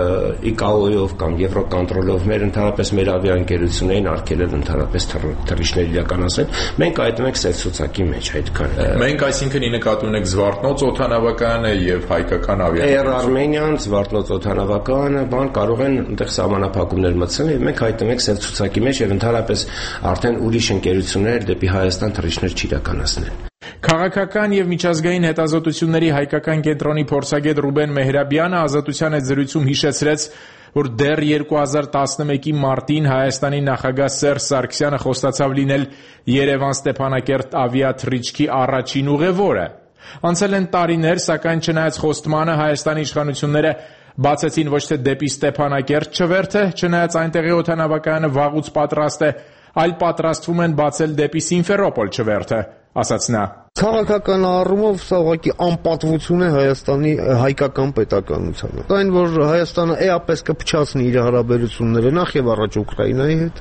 L: ի կա օ-ով կամ Եվրոկոնտրոլով մեր ընդհանրապես մեր ավիաընկերություններին արգելել ընդհանրապես թռիչքներ իրականացնել, մենք այդտեղ ենք սև ցուցակի մեջ այդքան։
K: Մենք այսինքն ի նկատի ունենք Զվարթնոց օդանավակայանը եւ հայկական ավիաընկերությունը։
L: Air Armenian, Զվարթնոց օդանավակայանը, բան կարող են այնտեղ սահմանափակումներ մտցնել եւ մենք այդտեղ ենք սև ցուցակի մեջ եւ ընդհանրապես արդեն ուրիշ ընկերություններ դեպի Հայաստան թռիչքներ չիրականացնեն։
I: Քաղաքական եւ միջազգային հետազոտությունների հայկական կենտրոնի փորձագետ Ռուբեն Մեհրաբյանը Ազատության հետ զրույցում հիշեցրեց, որ դեռ երկու հազար տասնմեկի մարտին Հայաստանի նախագահ Սերժ Սարգսյանը խոստացավ լինել Երևան-Ստեփանակերտ ավիաթռիչքի առաջին ուղևորը։ Անցել են տարիներ, սակայն չնայած խոստմանը Հայաստանի իշխանությունները բացեցին ոչ թե դեպի Ստեփանակերտ չվերթը, չնայած այնտեղի օդանավակայանը վաղուց պատրաստ է, այլ պատրաստվում են բացել դեպի Սիմֆերոպոլ չվերթը, ասաց նա։
M: Քաղաքական առումով սա ուղղակի անպատվություն է Հայաստանի հայկական պետականությանը։ Այն որ Հայաստանը էապես կփչացնի իր հարաբերությունները նախ եւ առաջ Ուկրաինայի հետ,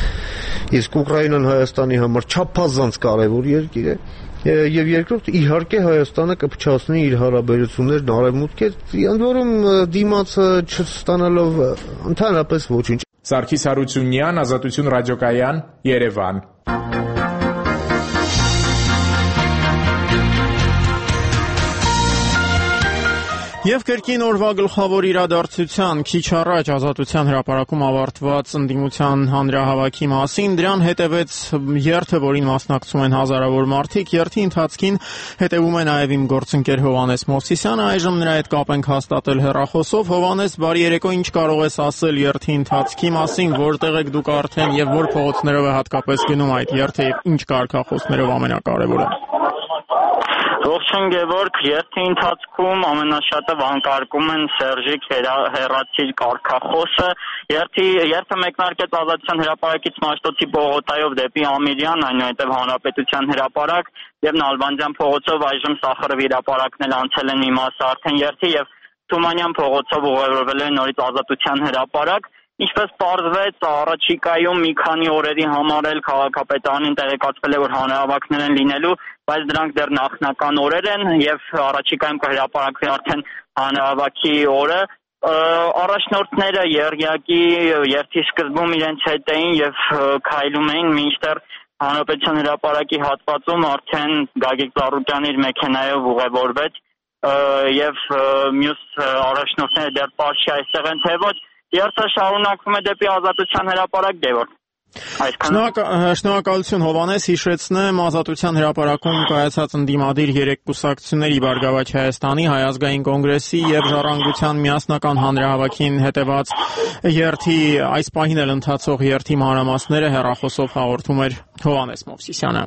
M: իսկ Ուկրաինան Հայաստանի համար չափազանց կարևոր երկիր է, եւ երկրորդ իհարկե Հայաստանը կփչացնի իր հարաբերություններն արևմուտքի հետ, ընդ որում դիմացը չստանալով ընդհանրապես ոչինչ։
I: Սարգիս Հարությունյան, Ազատություն ռադիոկայան, Երևան։
A: Եվ կրկին օրվա գլխավոր իրադարձության քիչ առաջ Ազատության հրապարակում ավարտված ընդդիմության հանրահավաքի մասին դրան հետևեց երթը, որին մասնակցում են հազարավոր մարդիկ։ Երթի ընթացքին հետևում է նաև իմ գործընկեր Հովհաննես Մովսիսյանը, այժմ նրա հետ կապ ենք հաստատել հեռախոսով։ Հովհաննես, բարի երեկո, ինչ կարող ես ասել երթի ընթացքի մասին, որտեղ եք դուք արդեն եւ որ փողոցներով է հատկապես գնում այդ երթը եւ ինչ կարգախոսներով ամենակարևորը։
C: Ողջույն Գևորգ, երթի ընթացքում ամենաշատը վանկարկում են Սերժիկ հեռացիր կարգախոսը։ Երթի երթը մեկնարկեց Ազատության հրապարակից Մաշտոցի պողոտայով դեպի Ամիրյան, այնուհետև Հանրապետության հրապարակ եւ Նալբանդյան փողոցով այժմ Սախարովի հրապարակն էլ անցել են մի մասը արդեն երթի եւ Թումանյան փողոցով ուղևորվել են նորից Ազատության հրապարակ։ Ինչպես պարզվեց, առաջիկայում մի քանի օրերի համար էլ քաղաքապետարանին տեղեկացվել է, որ հանրահավաքներ են լինելու, բայց դրանք դեռ նախնական օրեր են եւ առաջիկայում կհրապարակվի արդեն հանրահավաքի օրը։ Առաջնորդները եռյակի երթի սկզբում իրենց հետ էին եւ քայլում էին, մինչդեռ Հանրապետության հրապարակի հատվածում արդեն Գագիկ Ծառուկյանը իր մեքենայով ուղևորվեց եւ մյուս առաջնորդները դեռ պարզ չի այստեղ են թե ոչ։ Երթը շարունակվում է դեպի Ազատության հրապարակ, Գևորգ։
A: Շնորհակալություն Հովհաննես, հիշեցնեմ Ազատության հրապարակում կայացած ընդդիմադիր երեք կուսակցությունների Բարգավաճ Հայաստանի, Հայ ազգային կոնգրեսի եւ Ժառանգության միասնական հանրահավաքին հետեւած երթի այս պահին էլ ընթացող երթի մանրամասները հեռախոսով հաղորդում էր Հովհաննես Մովսիսյանը։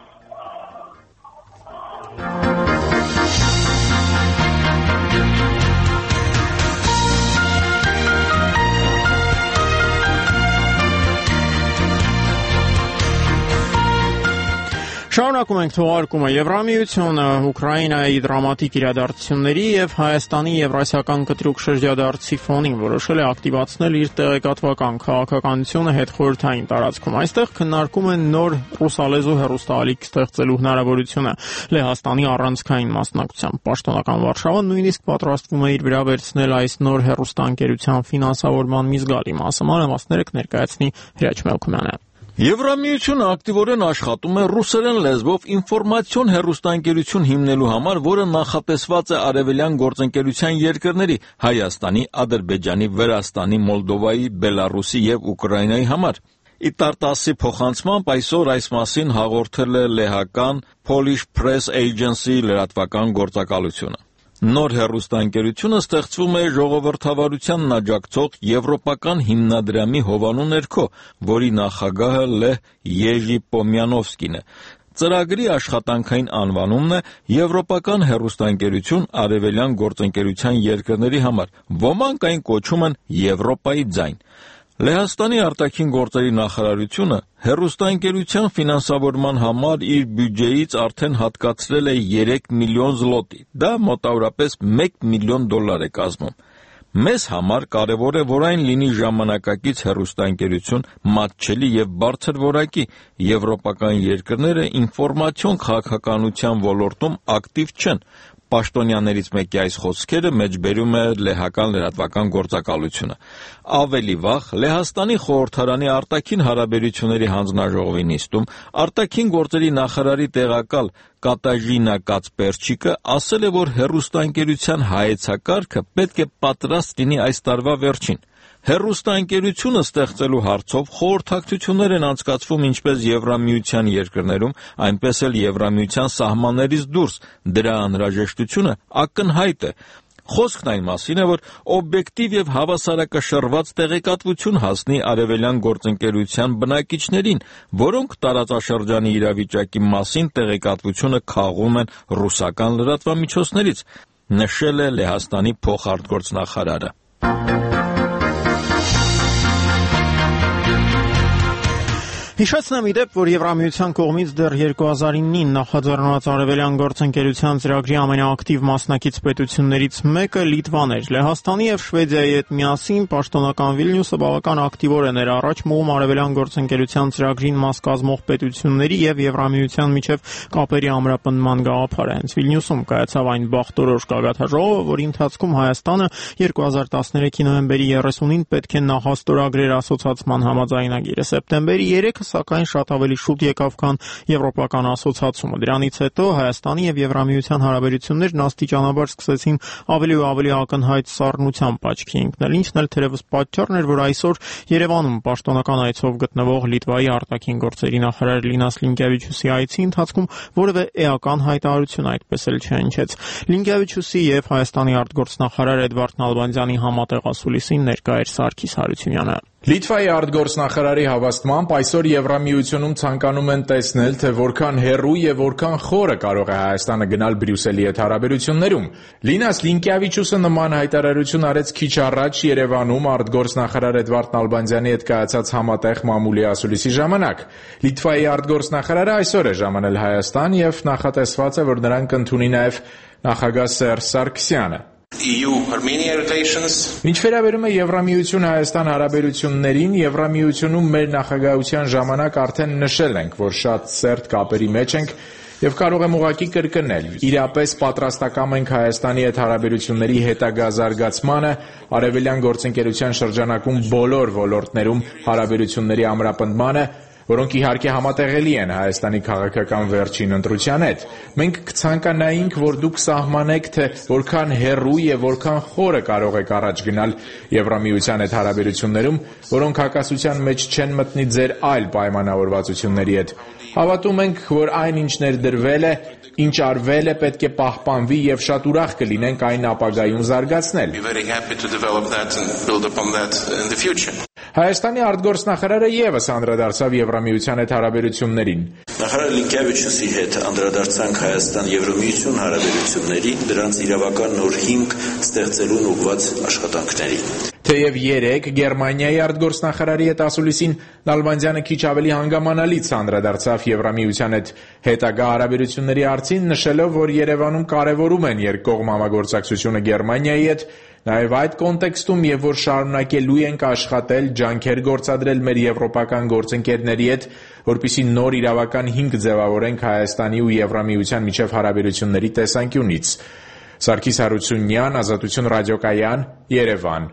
A: Շարունակում ենք թողարկումը։ Եվրամիությունը Ուկրաինայի դրամատիկ իրադարձությունների եւ Հայաստանի եվրասիական կտրուկ շրջադարձի ֆոնին որոշել է ակտիվացնել իր տեղեկատվական քաղաքականությունը հետխորհրդային տարածքում։ Այստեղ քննարկում են նոր ռուսալեզու հեռուստաալիք ստեղծելու հնարավորությունը Լեհաստանի առանցքային մասնակցությամբ։ Պաշտոնական Վարշավան նույնիսկ պատրաստվում է իր վրա վերցնել այս նոր հեռուստաընկերության ֆինանսավորման մի զգալի մասը։ Մանրամասները կներկայացնի Հրաչ Մելքումյանը։
N: Եվրամիությունը ակտիվորեն աշխատում է ռուսերեն լեզվով ինֆորմացիոն հեռուստաընկերություն հիմնելու համար, որը նախատեսված է արևելյան գործընկերության երկրների Հայաստանի, Ադրբեջանի, Վրաստանի, Մոլդովայի, Բելարուսի եւ Ուկրաինայի համար։ Իտարտասի փոխանցմամբ այսօր այս մասին հաղորդել է լեհական Polish Press Agency լրատվական գործակալությունը։ Նոր հեռուստաընկերությունը ստեղծվում է ժողովրդավարությանն աջակցող եվրոպական հիմնադրամի հովանու ներքո, որի նախագահը Լեհ Եժի Պոմյանովսկին է։ Ծրագրի աշխատանքային անվանումն է Եվրոպական հեռուստաընկերություն արևելյան գործընկերության երկրների համար։ Ոմանք այն կոչում են Եվրոպայի ձայն։ Լեհաստանի արտաքին գործերի նախարարությունը հեռուստաընկերության ֆինանսավորման համար իր բյուջեից արդեն հատկացրել է երեք միլիոն զլոտի։ Դա մոտավորապես մեկ միլիոն դոլար է կազմում։ Մեզ համար կարևոր է, որ այն լինի ժամանակակից հեռուստաընկերություն, մատչելի եւ բարձր որակի։ Եվրոպական երկրները ինֆորմացիոն քաղաքականության ոլորտում ակտիվ չեն։ Պաշտոնյաներից մեկի այս խոսքերը մեջբերում է լեհական լրատվական գործակալությունը։ Ավելի վաղ Լեհաստանի խորհրդարանի արտաքին հարաբերությունների հանձնաժողովի նիստում արտաքին գործերի նախարարի տեղակալ Կատաժինա Կացպերչիկը ասել է, որ հեռուստաընկերության հայեցակարգը պետք է պատրաստ լինի այս տարվա վերջին։ Հեռուստաընկերությունը ստեղծելու հարցով խորհրդակցություններ են անցկացվում ինչպես Եվրամիության երկրներում, այնպես էլ Եվրամիության սահմաններից դուրս։ Դրա անհրաժեշտությունը ակնհայտ է։ Խոսքն այն մասին է, որ օբյեկտիվ եւ հավասարակշռված տեղեկատվություն հասնի արևելյան գործընկերության բնակիչներին, որոնք տարածաշրջանի իրավիճակի մասին տեղեկատվությունը քաղում են ռուսական լրատվամիջոցներից, նշել է Լեհաստանի փոխարտգործնախարարը։
A: Հիշեցնեմ իդեպ, որ Եվրամիության կողմից դեռ երկու հազար իննին նախաձեռնված արևելյան գործընկերության ծրագրի ամենաակտիվ մասնակից պետություններից մեկը Լիտվան էր։ Լեհաստանի եւ Շվեդիայի հետ միասին պաշտոնական Վիլնյուսը բավական ակտիվորեն էր առաջ մղում արևելյան գործընկերության ծրագրին մաս կազմող պետությունների եւ Եվրամիության միջև կապերի ամրապնդման գաղափարը։ Հենց Վիլնյուսում կայացավ այն բախտորոշ գագաթաժողովը, որի ընթացքում Հայաստանը երկու հազար տասներեքի նոյեմբերի երեսունին պետք է նախաստորագրեր ասոցացման համաձայնագիրը։ Սեպտեմբերի երեքը արդյունքը սակայն շատ ավելի շուտ եկավ, քան եվրոպական ասոցիացումը։ Դրանից հետո Հայաստանի եւ Եվրամիության հարաբերություններն աստիճանաբար սկսեցին ավելի ու ավելի ակնհայտ սառնությամբ աչքի ընկնել, ինչն էլ թերևս պատճառն էր, որ այսօր Երևանում պաշտոնական այցով գտնվող Լիտվայի արտաքին գործերի նախարար Լինաս Լինկևիչուսի այցի ընթացքում որևէ էական հայտարարություն այդպես էլ չհնչեց։ Լինկևիչուսի եւ Հայաստանի արտգործնախարար Էդվարդ Նալբանդյանի համատեղ ասուլիսին ներկա էր Սարգիս Հարությունյանը։
I: Լիտվայի արտգործնախարարի հավաստմամբ այսօր Եվրամիությունում ցանկանում են տեսնել, թե որքան հեռու եւ որքան խորը կարող է Հայաստանը գնալ Բրյուսելի հետ հարաբերություններում։ Լինաս Լինկևիչուսը նման հայտարարություն արեց քիչ առաջ Երևանում արտգործնախարար Էդվարդ Նալբանդյանի հետ կայացած համատեղ մամուլի ասուլիսի ժամանակ։ Լիտվայի արտգործնախարարը այսօր է ժամանել Հայաստան եւ նախատեսված է, որ նրան կընդունի նաեւ նախագահ Սերժ Սարգսյանը։
O: E U-Armenia relations.
I: Ինչ վերաբերում է Եվրամիություն-Հայաստան հարաբերություններին, Եվրամիությունում մեր նախագահության ժամանակ արդեն նշել ենք, որ շատ սերտ կապերի մեջ ենք եւ կարող եմ ուղղակի կրկնել. իրապես պատրաստակամ ենք Հայաստանի հետ հարաբերությունների հետագա զարգացմանը, արևելյան գործընկերության շրջանակում բոլոր ոլորտներում հարաբերությունների ամրապնդմանը, որոնք իհարկե համատեղելի են Հայաստանի քաղաքական վերջին ընտրության հետ։ Մենք կցանկանայինք, որ դուք սահմանեք, թե որքան հեռու եւ որքան խորը կարող եք առաջ գնալ Եվրամիության հետ հարաբերություններում, որոնք հակասության մեջ չեն մտնի ձեր այլ պայմանավորվածությունների հետ։ Հավատում ենք, որ այն ինչ ներդրվել է, ինչ արվել է, պետք է պահպանվի եւ շատ ուրախ կլինենք այն ապագայում զարգացնել։ Հայաստանի արտգործնախարարը եւս անդրադարձավ Եվրամիության հետ հարաբերություններին։
O: Նախարար Լինկևիչուսի հետ անդրադարձանք Հայաստան-Եվրամիություն հարաբերություններին, դրանց իրավական նոր հիմք ստեղծելուն ուղղված աշխատանքներին։
I: Թեև երեկ Գերմանիայի արտգործնախարարի հետ ասուլիսին Նալբանդյանը քիչ ավելի հանգամանալից անդրադարձավ Եվրամիության հետ հետագա հարաբերությունների հարցին, նշելով, որ Երևանում կարևորում են երկկողմ համագործակցությունը Գերմանիայի հետ, նաև այդ կոնտեքստում եւ որ շարունակելու ենք աշխատել, ջանքեր գործադրել մեր եվրոպական գործընկերների հետ, որպիսի նոր իրավական հիմք ձևավորենք Հայաստանի ու Եվրամիության միջև հարաբերությունների տեսանկյունից։ Սարգիս Հարությունյան, Ազատություն ռադիոկայան, Երևան։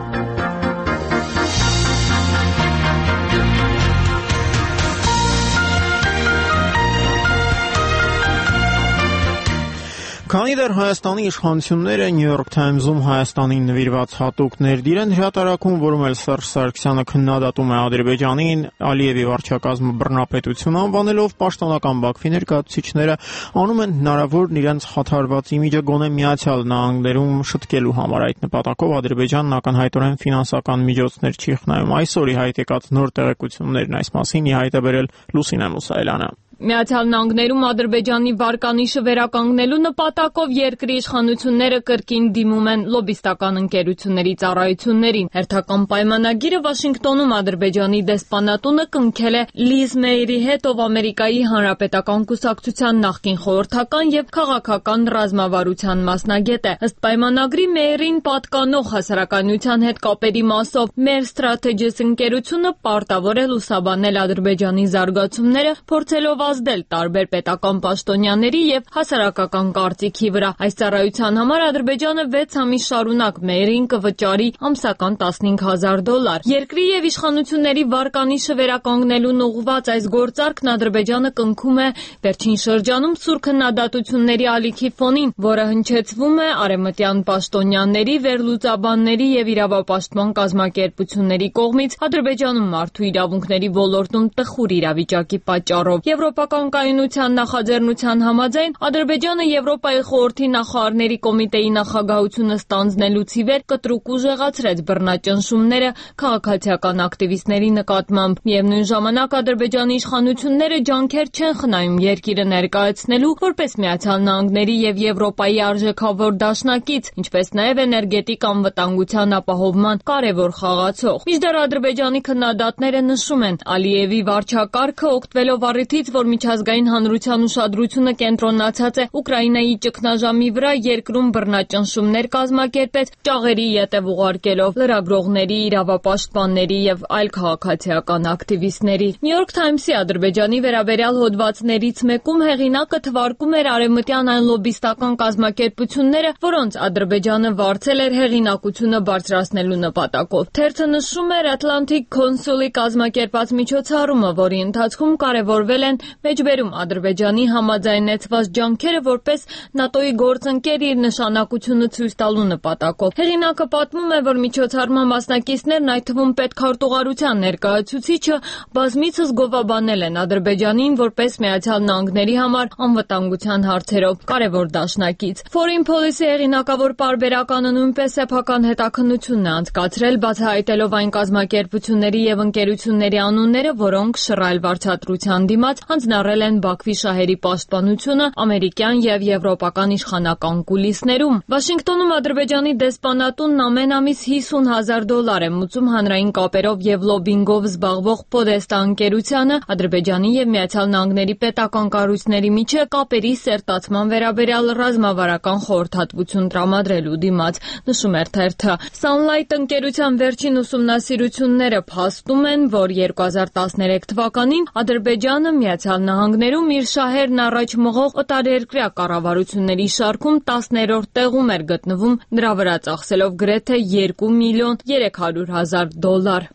A: Քանի դեռ Հայաստանի իշխանությունները New York Times-ում Հայաստանին նվիրված հատուկ ներդիր են հրատարակում, որում էլ Սերժ Սարգսյանը քննադատում է Ադրբեջանին Ալիևի վարչակազմը բռնապետություն անվանելով, պաշտոնական Բաքվի ներկայացուցիչները անում են հնարավորն իրենց խաթարված իմիջը գոնե Միացյալ Նահանգներում շտկելու համար։ Այդ նպատակով Ադրբեջանն ակնհայտորեն ֆինանսական միջոցներ չի խնայում։ Այսօր ի հայտ եկած նոր տեղեկություններն այս մասին ի հայտ է բերել Լուսինե Մուսայելյանը։
P: Միացյալ Նահանգներում Ադրբեջանի վարկանիշը վերականգնելու նպատակով երկրի իշխանությունները կրկին դիմում են լոբիստական ընկերությունների ծառայություններին։ Հերթական պայմանագիրը Վաշինգտոնում Ադրբեջանի դեսպանատունը կնքել է Լիզ Մեյերի հետ, ով Ամերիկայի Հանրապետական կուսակցության նախկին խորհրդական եւ քաղաքական ռազմավարության մասնագետ է։ Ըստ պայմանագրի Մեյերին պատկանող հասարակայնության հետ կապերի մասով Մեր Strategies ընկերությունը պարտավոր է լուսաբանել Ադրբեջանի զարգացումները, փորձելով ազդել տարբեր պետական պաշտոնյաների եւ հասարակական կարծիքի վրա։ Այս ծառայության համար Ադրբեջանը վեց ամիս շարունակ Մեյերին կվճարի ամսական տասնհինգ հազար դոլար։ Երկրի եւ իշխանությունների վարկանիշը վերականգնելուն ուղղված այս գործարքն Ադրբեջանը կնքում է վերջին շրջանում սուր քննադատությունների ալիքի ֆոնին, որը հնչեցվում է արևմտյան պաշտոնյաների, վերլուծաբանների եւ իրավապաշտպան կազմակերպությունների կողմից Ադրբեջանում մարդու իրավունքների ոլորտում տխուր իրավիճակի պատճառով։ Եվրոպական կայունության նախաձեռնության համաձայն Ադրբեջանը Եվրոպայի խորհրդի նախարարների կոմիտեի նախագահությունը ստանձնելուց ի վեր կտրուկ ուժեղացրեց բռնաճնշումները քաղաքացիական ակտիվիստների նկատմամբ։ Միևնույն ժամանակ Ադրբեջանի իշխանությունները ջանքեր չեն խնայում երկիրը ներկայացնելու որպես Միացյալ Նահանգների եւ Եվրոպայի արժեքավոր դաշնակից, ինչպես նաեւ էներգետիկ անվտանգության ապահովման կարևոր խաղացող։ Մինչդեռ Ադրբեջանի քննադատները նշում են, Ալիևի վարչակարգը օգտվելով առիթից, որ որ միջազգային հանրության ուշադրությունը կենտրոնացած է Ուկրաինայի ճգնաժամի վրա, երկրում բռնաճնշումներ կազմակերպեց, ճաղերի ետև ուղարկելով լրագրողների, իրավապաշտպանների եւ այլ քաղաքացիական ակտիվիստների։ New York Times-ի Ադրբեջանի վերաբերյալ հոդվածներից մեկում հեղինակը թվարկում էր արևմտյան այն լոբիստական կազմակերպությունները, որոնց Ադրբեջանը վարձել էր հեղինակությունը բարձրացնելու նպատակով։ Թերթը նշում էր Atlantic Council-ի կազմակերպած միջոցառումը, որի ընթացքում կարևորվել են մեջբերում Ադրբեջանի համաձայնեցված ջանքերը որպես ՆԱՏՕ-ի գործընկեր իր նշանակությունը ցույց տալու նպատակով։ Հեղինակը պատմում է, որ միջոցառման մասնակիցներն, այդ թվում պետքարտուղարության ներկայացուցիչը, բազմիցս գովաբանել են Ադրբեջանին որպես Միացյալ Նահանգների համար անվտանգության հարցերով կարևոր դաշնակից։ Foreign Policy հեղինակավոր պարբերականը նույնպես սեփական հետաքննությունն է անցկացրել, բացահայտելով այն կազմակերպությունների եւ ընկերությունների անունները, որոնք շռայլ վարձատրության դիմաց հանձնառել են Բաքվի շահերի պաշտպանությունը ամերիկյան եւ եվրոպական իշխանական կուլիսներում։ Վաշինգտոնում Ադրբեջանի դեսպանատունն ամեն ամիս հիսուն հազար դոլար է մուծում հանրային կապերով եւ լոբինգով զբաղվող Podesta ընկերությանը Ադրբեջանի եւ Միացյալ Նահանգների պետական կառույցների միջև կապերի սերտացման վերաբերյալ ռազմավարական խորհրդատվություն տրամադրելու դիմաց, նշում էր թերթը։ Sunlight ընկերության վերջին ուսումնասիրությունները փաստում են, որ երկու հազար տասներեք թվականին Ադրբեջանը Միացյալ Նահանգներում իր շահերն առաջ մղող օտարերկրյա կառավարությունների շարքում տասներորդ տեղում էր գտնվում, նրա վրա ծախսելով գրեթե երկու միլիոն երեք հարյուր հազար դոլար։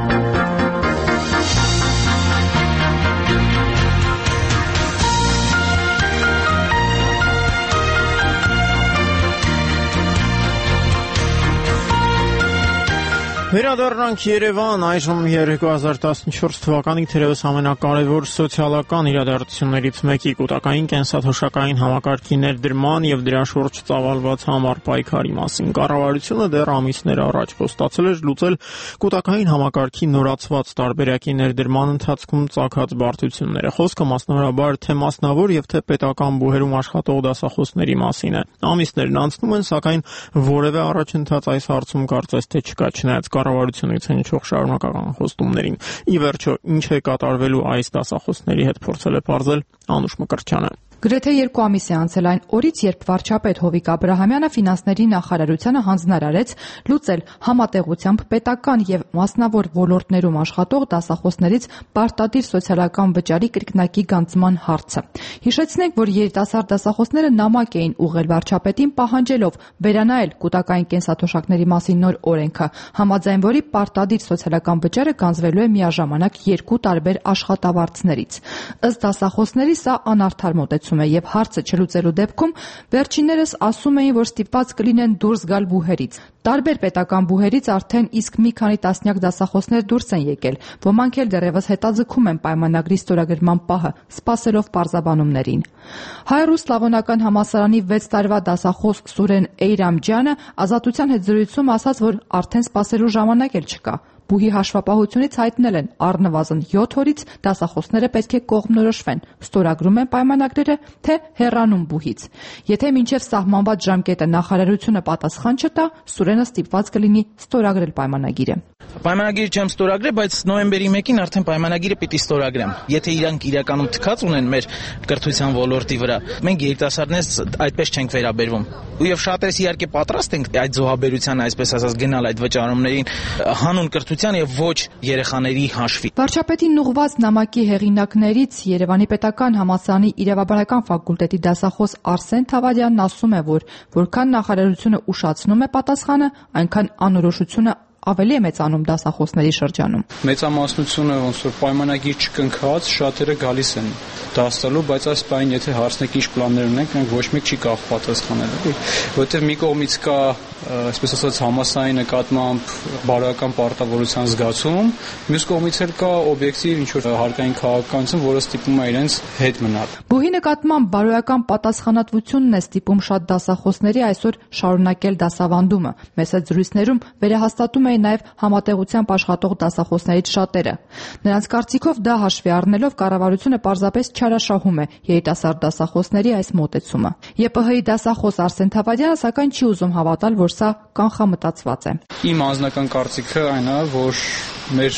A: Վերադառնանք Երևան, այժմ երկու հազար տասնչորս թվականի թերևս ամենակարևոր սոցիալական իրադարձություններից մեկի կൂട്ടակային կենսաթոշակային համակարգի ներդրման եւ դրա շուրջ ծավալված համառ պայքարի մասին։ Կառավարությունը դեռ ամիսներ առաջ խոստացել էր լուծել կൂട്ടակային համակարգի նորացված տարբերակի ներդրման ընթացքում ծագած բարդությունները։ Խոսքը մասնավորաբար թե մասնավոր եւ թե պետական բուհերում աշխատող դասախոսների մասին է։ Ամիսներն անցնում են, սակայն որևէ առաջընթաց այս հարցում կարծես թե չկա, չնայած կառավարությունից հնչող շարունակական խոստումներին։ Ի վերջո, ինչ է կատարվելու այս դասախոսների հետ, փորձել է պարզել Անուշ Մկրտչյանը։
Q: Գրեթե երկու ամիս է անցել այն օրից, երբ վարչապետ Հովիկ Աբրահամյանը ֆինանսների նախարարությանը հանձնարարեց լուծել համատեղությամբ պետական եւ մասնավոր ոլորտներում աշխատող դասախոսներից պարտադիր սոցիալական վճարի կրկնակի գանձման հարցը։ Հիշեցնենք, որ երիտասարդ դասախոսները նամակ էին ուղղել վարչապետին պահանջելով վերանայել կൂട്ടակային կենսաթոշակների մասին նոր օրենքը, համաձայն որի պարտադիր սոցիալական վճարը գանձվելու է միաժամանակ երկու տարբեր աշխատավարձներից։ Ըստ դասախոսների սա անարդար մոտեցում է եւ հարցը չլուծելու դեպքում վերջիններս ասում էին, որ ստիպված կլինեն դուրս գալ բուհերից։ Տարբեր պետական բուհերից արդեն իսկ մի քանի տասնյակ դասախոսներ դուրս են եկել, ոմանք էլ դեռևս հետաձգում են պայմանագրի ստորագրման պահը, սպասելով պարզաբանումներին։ Հայ-ռուս Սլավոնական համալսարանի վեց տարվա դասախոս Սուրեն Էյրամջյանը Ազատության հետ զրույցում ասաց, որ արդեն սպասելու ժամանակ էլ չկա։ Բուհի հաշվապահությունից հայտնել են առնվազն յոթ օրից դասախոսները պետք է կողմնորոշվեն, ստորագրում են պայմանագրերը, թե հեռանում բուհից։ Եթե մինչև սահմանված ժամկետը նախարարությունը պատասխան չտա, Սուրենը ստիպված կլինի ստորագրել պայմանագիրը։
R: Պայմանագիրը չեմ ստորագրել, բայց նոյեմբերի մեկին արդեն պայմանագիրը պիտի ստորագրեմ։ Եթե իրանք իրականում թքած ունեն մեր կրթության ոլորտի վրա, մենք երիտասարդներս այդպես չենք վերաբերվում։ Ու եւ շատերս իհարկե պատրաստ ենք այդ զոհաբերության, այսպես ասած, գնալ այդ վճարումներին հանուն կրթության եւ ոչ երեխաների հաշվի։
Q: Վարչապետին ուղղված նամակի հեղինակներից Երևանի պետական համալսարանի իրավաբանական ֆակուլտետի դասախոս Արսեն Թավադյանն ասում է, որ որքան նախարարությունը ուշացնում է պատասխանը, այնքան անորոշությունը ավելի է մեծանում դասախոսների շրջանում։
H: Մեծամասնությունը ոնց որ պայմանագիր չկնքած շատերը գալիս են դասալու, բայց այս բանին եթե հարցնեք ինչ պլաններ ունենք, մենք ոչ մեկ չի կարող պատասխանել, որովհետև մի կողմից կա, այսպես ասած, համասարի նկատմամբ բարոյական պարտավորության զգացում, մյուս կողմից էլ կա օբյեկտիվ ինչ որ հարկային քաղաքականություն, որը ստիպում է իրենց հետ մնալ։
Q: Բուհի նկատմամբ բարոյական պատասխանատվությունն է ստիպում շատ դասախոսների այսօր շարունակել դասավանդումը։ Մեծ զրույցներում վերահաստատում էին նաև համատեղությամբ աշխատող դասախոսներից շատերը։ Նրանց կարծիքով դա հաշվի առնելով կառավարությունը պարզապես չարաշահում է երիտասարդ դասախոսների այս մոտեցումը։ ԵՊՀ-ի դասախոս Արսեն Թավադյանը սակայն չի ուզում հավատալ, որ սա կանխամտածված է։
H: Իմ անձնական կարծիքը այն է, որ մեր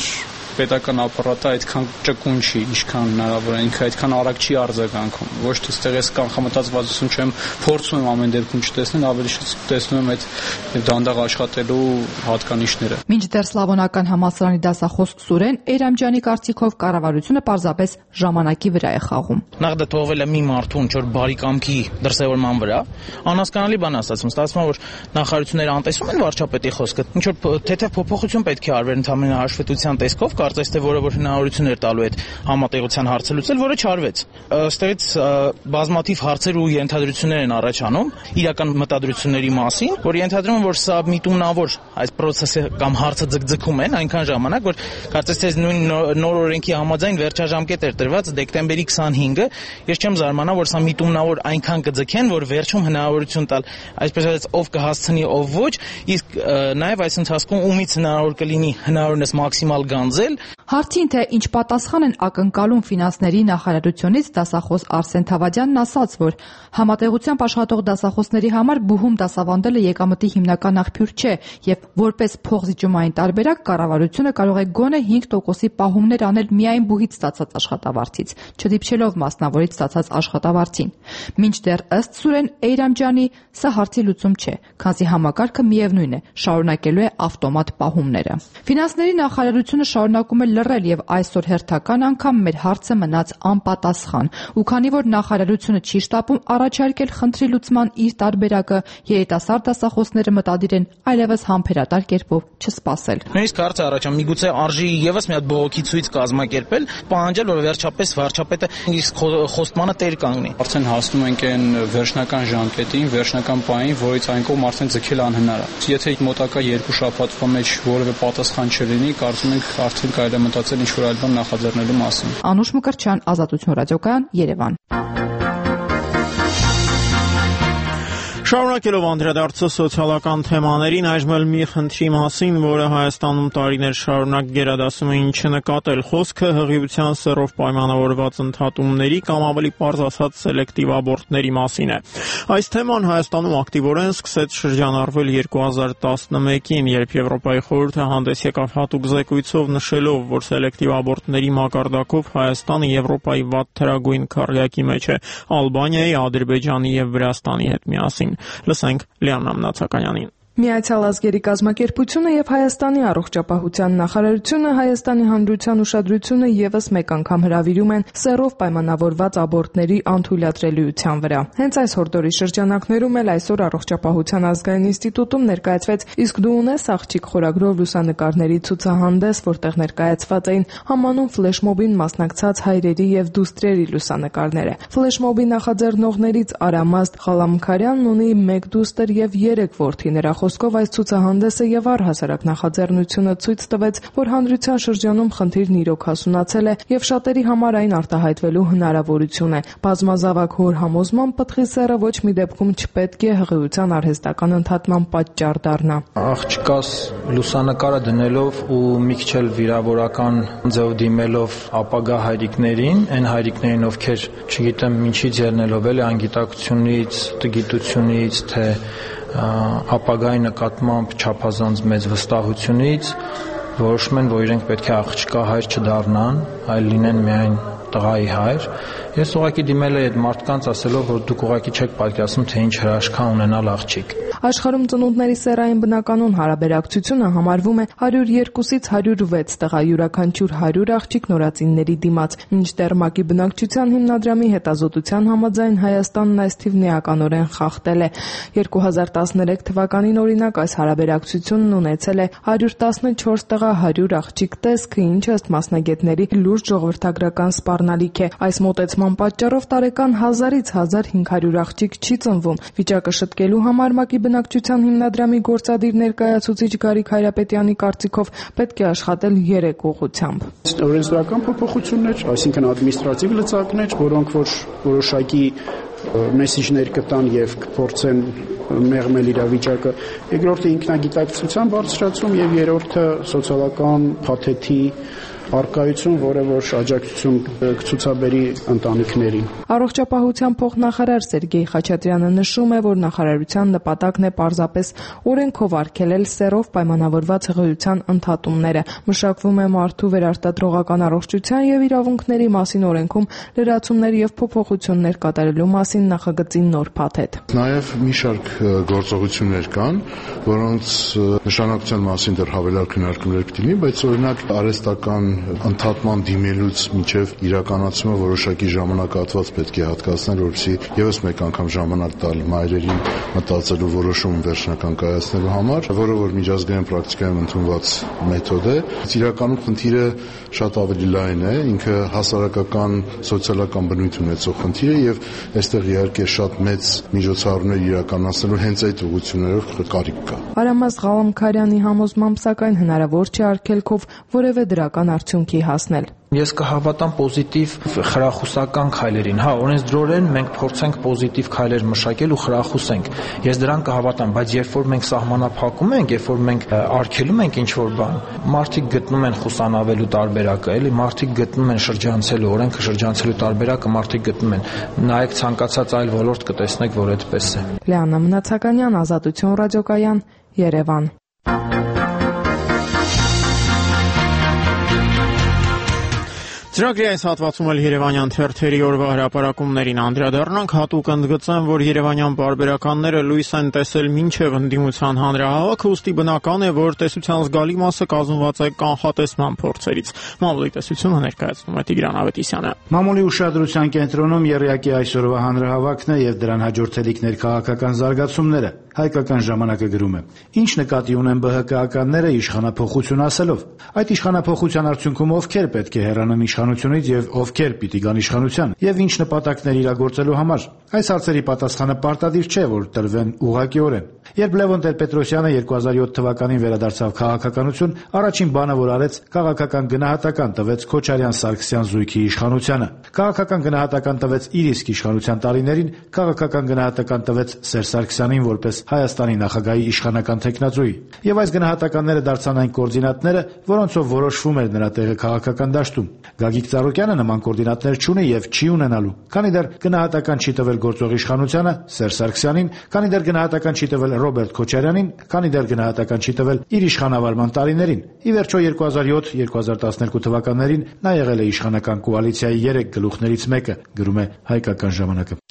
S: պետական ապարատը այդքան ճկուն չի, ինչքան հնարավոր է, ինքը այդքան արագ չի արձագանքում։ Ոչ թե այստեղ ես կանխամտածվածություն չեմ, փորձում եմ ամեն դեպքում չտեսնել, ավելի շատ տեսնում եմ այդ դանդաղ աշխատելու հատկանիշները։
Q: Մինչդեռ Սլավոնական համալսարանի դասախոս Սուրեն Էյրամջյանի կարծիքով կառավարությունը պարզապես ժամանակի վրա է խաղում։
R: Նախ դա թողվել է մի մարդու ինչ որ բարի կամքի դրսևորման վրա, անհասկանալի բան ասացում, ստացվում է որ նախարարությունները անտեսում են վարչապետի խոսքը, ինչ որ թեթև փոփոխություն պետք է արվեր ընդհանրապես հաշվետվության տեսքով, կարծես թե որը որ հնարավորություն էր տալու այդ համատեղության հարցը լուծել, որը չարվեց։ Ըստեղից բազմաթիվ հարցեր ու ենթադրություններ են առաջանում իրական մտադրությունների մասին, որ ենթադրում են, որ սա միտումնավոր այս process-ը կամ հարցը ձգձգում են այնքան ժամանակ, որ կարծես թե նույն նոր օրենքի համաձայն վերջաժամկետ էր տրված դեկտեմբերի քսանհինգը, ես չեմ զարմանա, որ սա միտումնավոր այնքան կձգեն, որ վերջում հնարավորություն տալ, այսպես ասած, ով կհասցնի, ով ոչ, իսկ նաև այս ընթացքում ումից հնարավոր կլինի հնարավորինս մաքսիմալ գանձել։
Q: Հարցին, թե ինչ պատասխան են ակնկալում ֆինանսների նախարարությունից, դասախոս Արսեն Թավադյանն ասաց, որ համատեղությամբ աշխատող դասախոսների համար բուհում դասավանդելը եկամտի հիմնական աղբյուր չէ եւ որպես փոխզիջումային տարբերակ կառավարությունը կարող է գոնե հինգ տոկոսի պահումներ անել միայն բուհից ստացած աշխատավարձից, չդիպչելով մասնավորից ստացած աշխատավարձին։ Մինչդեռ ըստ Սուրեն Էյրամջյանի սա հարցի լուծում չէ, քանզի համակարգը միևնույն է, շարունակելու է ավտոմատ պահումները։ Ֆինանսների նախարարությունը շարունակում է լռել եւ այսօր հերթական անգամ մեր հարցը մնաց անպատասխան, ու քանի որ նախարարությունը չի շտապում առաջարկել խնդրի լուծման իր տարբերակը, երիտասարդ դասախոսները մտադիր են այլևս համբերատար կերպով չսպասել։
R: Նույնիսկ հարցը առաջան միգուցե արժի եւս մի հատ բողոքի ցույց կազմակերպել, պահանջել, որ վերջապես վարչապետը իսկ խոստմանը տեր կանգնի։
S: Արդեն հասնում ենք այն վերջնական ժամկետին, վերջնական պահին, որից այն կողմ արդեն ձգել անհնար է։ Եթե մոտակա երկու շաբաթվա մեջ որևէ պատասխան չլինի, կարծում ենք արդեն կարելի է մտածել ինչ-որ այլ բան նախաձեռնելու մասին։
Q: Անուշ Մկրտչյան, Ազատություն ռադիոկայան, Երևան։
A: Շարունակելով անդրադարձը սոցիալական թեմաներին, այժմ էլ մի խնդրի մասին, որը Հայաստանում տարիներ շարունակ գերադասում է ինչը նկատել, խոսքը հղիության սեռով պայմանավորված ընդհատումների կամ ավելի պարզ ասած սելեկտիվ աբորտների մասին է։ Այս թեման Հայաստանում ակտիվորեն սկսեց շրջանառվել երկու հազար տասնմեկին, երբ Եվրոպայի խորհուրդը հանդես եկավ հատուկ զեկույցով նշելով, որ սելեկտիվ աբորտների մակարդակով Հայաստանը Եվրոպայի վատ թերագույն քառյակի մեջ է, Ալբանիայի, Ադրբեջանի եւ Վրաստանի հետ միասին։ Լսենք Լիաննա Մնացականյանին։
T: Միացյալ ազգերի կազմակերպությունը եւ Հայաստանի առողջապահության նախարարությունը Հայաստանի Հանրության ուշադրությունը եւս մեկ անգամ հրավիրում են սեռով պայմանավորված աբորտների անթույլատրելիության վրա։ Հենց այս հորդորի շրջանակներում էլ այսօր Առողջապահության ազգային ինստիտուտում ներկայացվեց «Իսկ դու ունես աղջիկ» խորագրով լուսանկարների ցուցահանդես, որտեղ ներկայացված էին համանուն ֆլեշմոբին մասնակցած հայրերի եւ դուստրերի լուսանկարները։ Ֆլեշմոբի նախաձեռնողներից Արամաստ Ղալամքարյանն ունի մեկ դուստր եւ երեք որդի։ Նրա խոսքով այս ցուցահանդեսը եւ առհասարակ նախաձեռնությունը ցույց տվեց, որ հանրության շրջանում խնդիրն իրոք հասունացել է եւ շատերի համար այն արտահայտվելու հնարավորություն է։ Բազմազավակ հոր համոզման պտղի սեռը ոչ մի դեպքում չպետք է հղիության արհեստական ընդհատման պատճառ դառնա։
U: Աղջկաս լուսանկարը դնելով ու մի քիչ էլ վիրավորական ձև դիմելով ապագա հայրիկներին, այն հայրիկներին, ովքեր չգիտեմ ինչից ելնելով էլ անգիտակցությունից, տգիտությունից, թե ապագայի նկատմամբ չափազանց մեծ վստահությունից որոշում են, որ իրենք պետք է աղջկա հայր չդառնան, այլ լինեն միայն տղայի հայր։ Ես ուղղակի դիմել եմ այդ մարդկանց ասելով, որ դուք ուղղակի չեք պատկերացնում, թե ինչ հրաշքա ունենալ աղջիկ։
T: Աշխարհում ծնունդների սեռային բնականոն հարաբերակցությունը համարվում է հարյուր երկուից հարյուր վեց տղա, յուրաքանչյուր հարյուր աղջիկ նորածինների դիմաց։ Մինչդեռ ՄԱԿ-ի բնակչության հիմնադրամի հետազոտության համաձայն Հայաստանն այս թիվն էականորեն խախտել է։ երկու հազար տասներեք թվականին օրինակ այս հարաբերակցությունն ունեցել է հարյուր տասնչորս տղա, հարյուր աղջիկ տեսքը, ինչը ըստ մասնագետների լուրջ ժողովրդագրական սպառնալիք է։ Այս մոտեցման պատճառով տարեկան հազարից հազար հինգ հարյուր աղջիկ չի ծնվում։ Վիճակը շտկելու համար ՄԱԿ-ի բնակչության հիմնադրամի գործադիր ներկայացուցիչ Գարիկ Հայրապետյանի կարծիքով պետք է աշխատել երեք ուղղությամբ։
V: Օրենսդրական փոփոխություններ, այսինքն ադմինիստրատիվ լծակներ, որոնք որ որոշակի մեսիջներ կտան եւ կփորձեն մեղմել իրավիճակը, երկրորդը ինքնագիտակցության բարձրացում եւ երրորդը սոցիալական փաթեթի արկայություն, որը որ աջակցություն կցուցաբերի ընտանիքներին։
T: Առողջապահության փոխնախարար Սերգեյ Խաչատրյանը նշում է, որ նախարարության նպատակն է պարզապես օրենքով արգելել սեռով պայմանավորված հղիության ընդհատումները։ Մշակվում է մարդու վերարտադրողական առողջության եւ իրավունքների մասին օրենքում լրացումներ եւ փոփոխություններ կատարելու մասին նախագծի նոր փաթեթ։
B: Նաեւ մի շարք գործողություններ կան, որոնց նշանակության մասին դեռ հավելյալ քննարկումներ պետք է լինի, բայց օրինակ արհեստական ընդհատման դիմելուց մինչև իրականացումը որոշակի ժամանակահատված պետք է հատկացնել, որովհետեւ եւս մեկ անգամ ժամանակ տալ մայրերին մտածելու որոշում վերջնական կայացնելու համար, որը որ միջազգային պրակտիկայում ընդունված մեթոդ է։ Իրականում խնդիրը շատ ավելի լայն է, ինքը հասարակական, սոցիալական բնույթ ունեցող խնդիր է եւ այստեղ իհարկե շատ մեծ միջոցառումներ իրականացնելու հենց այդ ուղղություններով կարիք կա։
T: Արամած Ղալամքարյանի համոզմամբ սակայն հնարավոր չէ արգելքով որևէ դրական արդյունքի հասնել։
U: Ես կհավատամ պոզիտիվ խրախուսական քայլերին։ Հա, օրենսդրորեն մենք փորձենք պոզիտիվ քայլեր մշակել ու խրախուսենք։ Ես դրան կհավատամ, բայց երբ որ մենք սահմանափակում ենք, երբ որ մենք արգելում ենք ինչ-որ բան, մարդիկ գտնում են խուսանավելու տարբերակը, էլի, մարդիկ գտնում են շրջանցելու, օրենքը շրջանցելու տարբերակը մարդիկ գտնում են։ Նայեք ցանկացած այլ ոլորտ կտեսնեք, որ այդպես է։
T: Լեանա Մնացականյան, Ազատություն ռադիոկայան, Երևան։
A: Ծրագրի այս հատվածում էլ երևանյան թերթերի օրվա հրապարակումներին անդրադառնանք, հատուկ ընդգծեմ, որ երևանյան պարբերականները լույս են տեսել մինչև ընդդիմության հանրահավաքը, ուստի բնական է, որ տեսության զգալի մասը կազմված է կանխատեսման փորձերից։ Մամուլի տեսությունը ներկայացնում է Տիգրան Ավետիսյանը։
D: Մամուլի ուշադրության կենտրոնում եռյակի այսօրվա հանրահավաքն է եւ դրան հաջորդելիք ներքաղաքական զարգացումները։ Հայկական ժամանակը գրում է. Ինչ նկատի ունեն ԲՀԿ-ականները իշխանափոխություն ասելով։ Այդ իշխանափոխության արդյունքում ովքեր պետք է հեռանան իշխանությունից եւ ովքեր պիտի գան իշխանության եւ ինչ նպատակներ իրագործելու համար։ Այս հարցերի պատասխանը պարտադիր չէ, որ տրվեն ուղղակիորեն։ Երբ Լևոն Տեր-Պետրոսյանը երկու հազար յոթ թվականին վերադարձավ քաղաքականություն, առաջին բանը, որ արեց, քաղաքական գնահատական տվեց Քոչարյան-Սարգսյան զույգի իշխանությանը։ Քաղաքական գնահատական տվեց իր իսկ իշխանության տարիներին, քաղաքական գնահատական տվեց Սերժ Սարգսյանին որպես Հայաստանի նախագահի իշխանական թեկնածուի։ Եվ այս գնահատականները դարձան այն կոորդինատները, որոնցով որոշվում էր նրա տեղը քաղաքական դաշտում։ Գագիկ Ծառուկյանը նման կոորդինատներ չունի եւ չի ունենալու, քանի դեռ գնահատական չի տվել գործող իշխանությանը Սերժ Սարգսյանին, քանի դեռ գնահատական չի տվել Ռոբերտ Քոչարյանին, քանի դեռ գնահատական չի տվել իր իշխանավարման տարիներին։ Ի վերջո երկու հազար յոթ երկու հազար տասներկու թվականներին նա եղել է իշխանական կոալիցիայի երեք գլուխներից մեկը, գրում է Հայկական ժամանակը։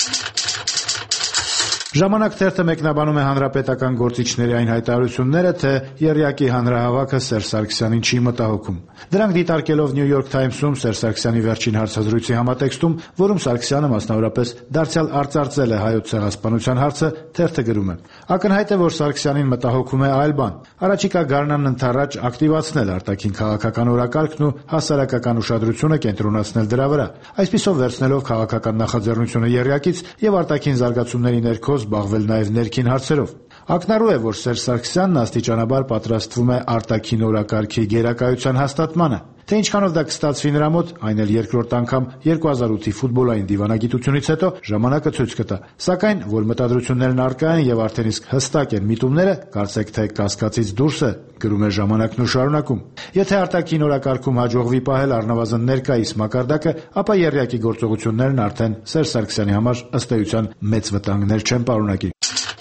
D: Ժամանակ թերթը մեկնաբանում է հանրապետական գործիչների այն հայտարարությունները, թե եռյակի հանրահավաքը Սերժ Սարգսյանին չի մտահոգում։ Դրանք դիտարկելով New York Times-ում Սերժ Սարգսյանի վերջին հարցազրույցի համատեքստում, որում Սարգսյանը մասնավորապես դարձյալ արծարծել է հայոց ցեղասպանության հարցը, թերթը գրում է. Ակնհայտ է, որ Սարգսյանին մտահոգում է այլ բան։ Առաջիկա գարնանն ընդառաջ ակտիվացնել արտաքին քաղաքական օրակարգն ու հասարակական ուշադրությունը կենտրոնացնել դրա վրա, այսպիսով վերցնելով քաղաքական նախաձեռնությունը եռյակից եւ արտաքին զարգացումների ներքո զբաղվել նաև ներքին հարցերով։ Ակնառու է, որ Սերժ Սարգսյանն աստիճանաբար պատրաստվում է արտաքին օրակարգի գերակայության հաստատմանը։ Թե ինչքանով դա կստացվի նրա մոտ, այն էլ երկրորդ անգամ երկու հազար ութի ֆուտբոլային դիվանագիտությունից հետո ժամանակը ցույց կտա։ Սակայն, որ մտադրություններն առկա են եւ արդեն իսկ հստակ են միտումները, կարծեք թե կասկածից դուրս է, գրում է ժամանակն ու շարունակում։ Եթե արտաքին օրակարգում հաջողվի պահել առնվազն ներկայիս մակարդակը, ապա եռյակի գործողություններն արդեն Սերժ Սարգսյանի համար ըստ էության մեծ վտանգներ չեն պարունակի։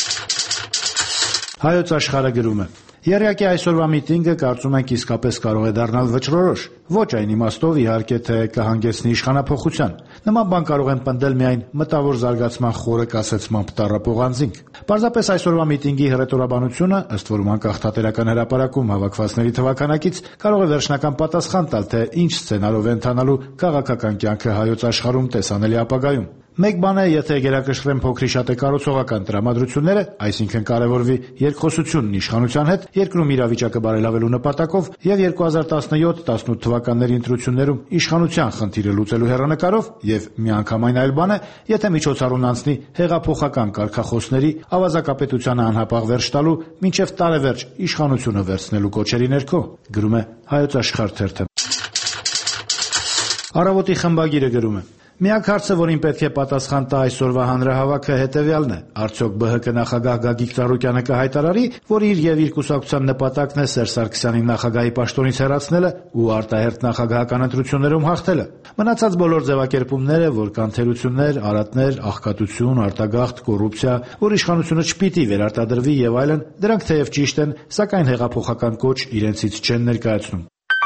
D: Հայոց աշխարհը գրում է. Եռյակի այսօրվա միտինգը կարծում ենք իսկապես կարող է դառնալ վճռորոշ, ոչ այն իմաստով իհարկե թե կհանգեցնի իշխանափոխության։ Նման բան կարող են պնդել միայն մտավոր զարգացման խորը կասեցմամբ տառապող անձինք։ Պարզապես այսօրվա միտինգի հռետորաբանությունը, ըստ որում անկախ թատերական հրապարակում հավաքվածների թվականակից, կարող է վերջնական պատասխան տալ, թե ինչ սցենարով է ընթանալու քաղաքական կյանքը հայոց աշխարհում տեսանելի ապագայում։ Մեկ բան է, եթե գերակշռեն փոքրի շատ է կառուցողական տրամադրությունները, այսինքն կարևորվի երկխոսությունն իշխանության հետ, երկրում իրավիճակը բարելավելու նպատակով եւ երկու հազար տասնյոթ տասնութ թվականների ընտրություններում իշխանության խնդիրը լուծելու հեռանկարով եւ միանգամայն այլ բան է, եթե միջոցառումն անցնի հեղափոխական կարգախոսների ավազակապետությանը անհապաղ վերջ տալու մինչեւ տարեվերջ իշխանությունը վերցնելու կոչերի ներքո, գրում է Հայոց աշխարհ թերթը։ Առավոտի խմբագիրը գրում է. Միակ հարցը, որին պետք է պատասխան տա այսօրվա հանրահավաքը, հետևյալն է. արդյոք Բ Հ Կ նախագահ Գագիկ Ծառուկյանը կհայտարարի, որ իր եւ իր կուսակցության նպատակն է Սերժ Սարգսյանին նախագահի պաշտոնից հեռացնելը ու արտահերթ նախագահական ընտրություններում հաղթելը։ Մնացած բոլոր ձևակերպումները, որ կան թերություններ, արատներ, աղքատություն, արտագաղթ, կոռուպցիա, որ իշխանությունը չպիտի վերարտադրվի եւ այլն, դրանք թեև ճիշտ են, սակայն հեղափոխական կոչ իրենցից չեն ներկայացնում։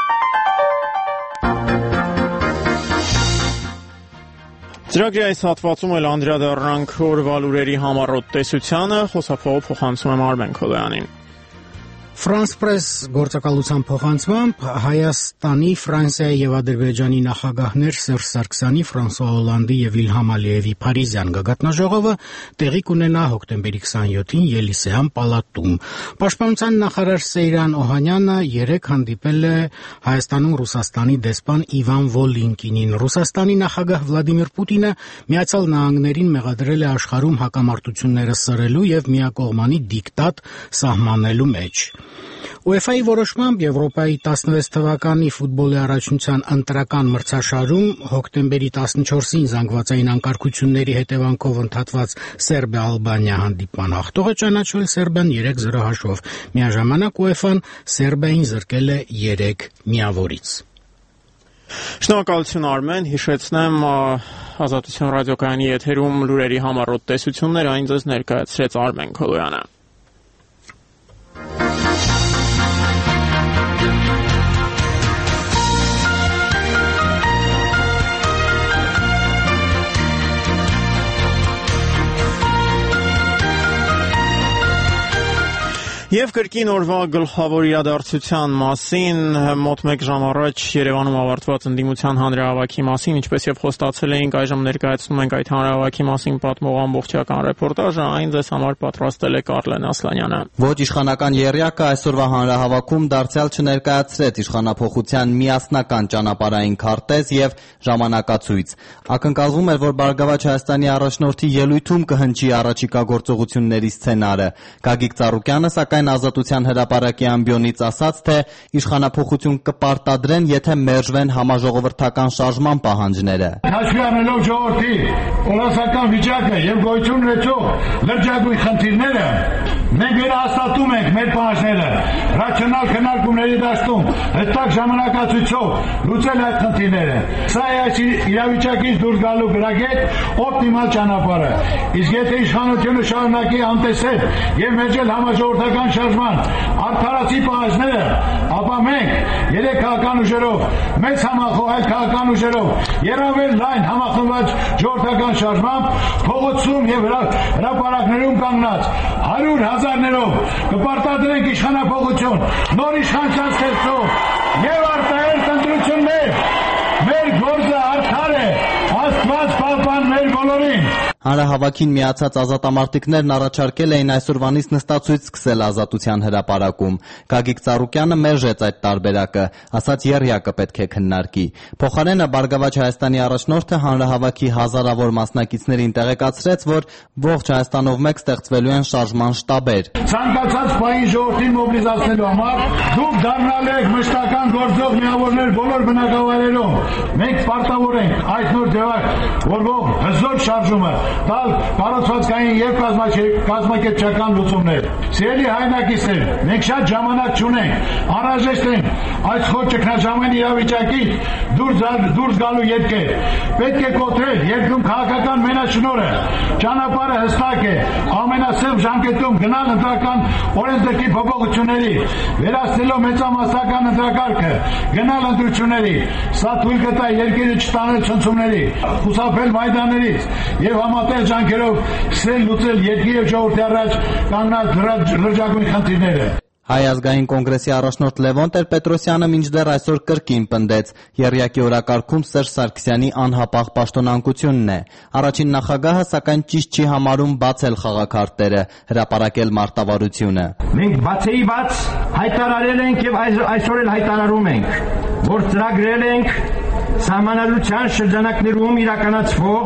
A: Ծրագրի այս հատվածում էլ անդրադառնանք օրվա լուրերի համառոտ տեսությանը, խոսափողով փոխանցում եմ Արմեն Քոլոյանին։
E: France Press գործակալության փոխանցմամբ Հայաստանի, Ֆրանսիայի եւ Ադրբեջանի նախագահներ Սերժ Սարգսյանի, Ֆրանսուଆ Հոլանդի եւ Իլհամ Ալիևի Փարիզյան գագաթնաժողովը տեղի կունենա հոկտեմբերի քսաներկուին Ելիսեյան պալատում։ Պաշտպանության նախարար Սեյրան Օհանյանը երեկ հանդիպել է Հայաստանում Ռուսաստանի դեսպան Իվան Վոլինկինին։ Ռուսաստանի նախագահ Վլադիմիր Պուտինը Միացյալ Նահանգներին մեղադրել է աշխարհում հակամարտությունները սրելու եւ միակողմանի դիկտատ սահմանելու մեջ։ UEFA-ի որոշմամբ Եվրոպայի տասնվեց թվականի ֆուտբոլի առաջնության ընտրական մրցաշարում հոկտեմբերի տասնչորսին զանգվածային անկարգությունների հետևանքով ընդհատված Սերբիա-Ալբանիա հանդիպման հաղթողը ճանաչվել Սերբիան երեք զրո հաշվով։ Միաժամանակ UEFA-ն Սերբիային զրկել է երեք միավորից։
A: Շնորհակալություն Արմեն, հիշեցնեմ Ազատություն ռադիոկայանի եթերում լուրերի համառոտ տեսություններ այն ձեզ ներկայացրեց Արմեն Քոլոյանը։ Եվ կրկին օրվա գլխավոր իրադարձության մասին մոտ մեկ ժամ առաջ Երևանում ավարտված ընդդիմության հանրահավաքի մասին, ինչպես եւ խոստացել էինք, այժմ ներկայացնում ենք այդ հանրահավաքի մասին պատմող ամբողջական ռեպորտաժը, այն ձեզ համար պատրաստել է Կարլեն Ասլանյանը։
G: Ոչ իշխանական եռյակը այսօրվա հանրահավաքում դարձյալ չներկայացրեց իշխանափոխության միասնական ճանապարհային քարտեզ եւ ժամանակացույց։ Ակնկալվում էր, որ Բարգավաճ Հայաստանի առաջնորդի ելույթում կհնչի առաջիկա գործողությունների սցենարը։ Գագիկ Ծառուկյանը սակայն Ազատության հրապարակի ամբիոնից ասաց, թե իշխանափոխություն կպարտադրեն, եթե մերժվեն համաժողովրդական շարժման պահանջները։
W: Հաշվի առնելով ժողովրդի կոլոսական վիճակը եւ գոյություն ունեցող լրջագույն խնդիրները, մենք վերահաստատում ենք մեր պահանջները ռացիոնալ քննարկումների դաշտում հստակ ժամանակացույցով լուծել այդ խնդիրները։ Սա է այս իրավիճակից դուրս գալու գրագետ օպտիմալ ճանապարհը։ Իսկ եթե իշխանությունը շարունակի անտեսել եւ մերժել համաժողովրդական շարժման արդարացի պահանջները, ապա մենք երեք քաղաքական ուժերով, մեծ համախոհ քաղաքական ուժերով երավել լայն համախմբված ժողովրդական շարժմամբ փողոցում եւ հրապարակներում կանգնած հարյուր հազարներով կպարտադրենք իշխանափոխություն, նոր իշխանության ստեղծող եւ արտահերթ ընտրություններ։ Մեր գործը արդար է, Աստված պահպան մեր բոլորին։
G: Հանրահավաքին միացած ազատամարտիկներն առաջարկել էին այսօրվանից նստացույց սկսել Ազատության հրապարակում։ Գագիկ Ծառուկյանը մերժեց այդ տարբերակը, ասաց եռյակը պետք է քննարկի։ Փոխարենը Բարգավաճ Հայաստանի առաջնորդը հանրահավաքի հազարավոր մասնակիցներին տեղեկացրեց, որ ողջ Հայաստանով մեկ ստեղծվելու են շարժման շտաբեր։
W: Ցանկացած պահի ժողովրդին մոբիլիզացնելու համար դուք դառնալ եք մշտական գործող միավորներ բոլոր բնակավայրերում։ Մենք պարտավոր ենք այդ նոր ձևավորվող հզոր շարժումը տալ կառուցվածքային եւ կազմակերպչական լուծումներ։ Սիրելի հայրենակիցներ, մենք շատ ժամանակ չունենք, անհրաժեշտ է այս խոր ճգնաժամային իրավիճակից դուրս դուրս գալու ետքը։ Պետք է կոտրել երկրում քաղաքական մենաշնորհը։ Ճանապարհը հստակ է, ամենասև ժամկետում գնալ ընտրական օրենսդրքի փոփոխությունների, վերացնելով մեծամասնական ընտրակարգը, գնալ ընտրությունների, սա թույլ կտա երկիրը չտանել ցնցումների, խուսափել մայդաններից եւ համատեղ ջանքերով սկսել լուծել երկրի եւ ժողովրդի առաջ կանգնած լրջագույն խնդիրները։
G: Հայ ազգային կոնգրեսի առաջնորդ Լևոն Տեր-Պետրոսյանը մինչդեռ այսօր կրկին պնդեց եռյակի օրակարգում Սերժ Սարգսյանի անհապաղ պաշտոնանկությունն է։ Առաջին նախագահը սակայն ճիշտ չի համարում բացել խաղաքարտերը, հրապարակել մարտավարությունը։
X: Մենք բացեի բաց հայտարարել ենք եւ այսօր էլ հայտարարում ենք, որ ծրագրել ենք սահմանադրության շրջանակներում իրականացվող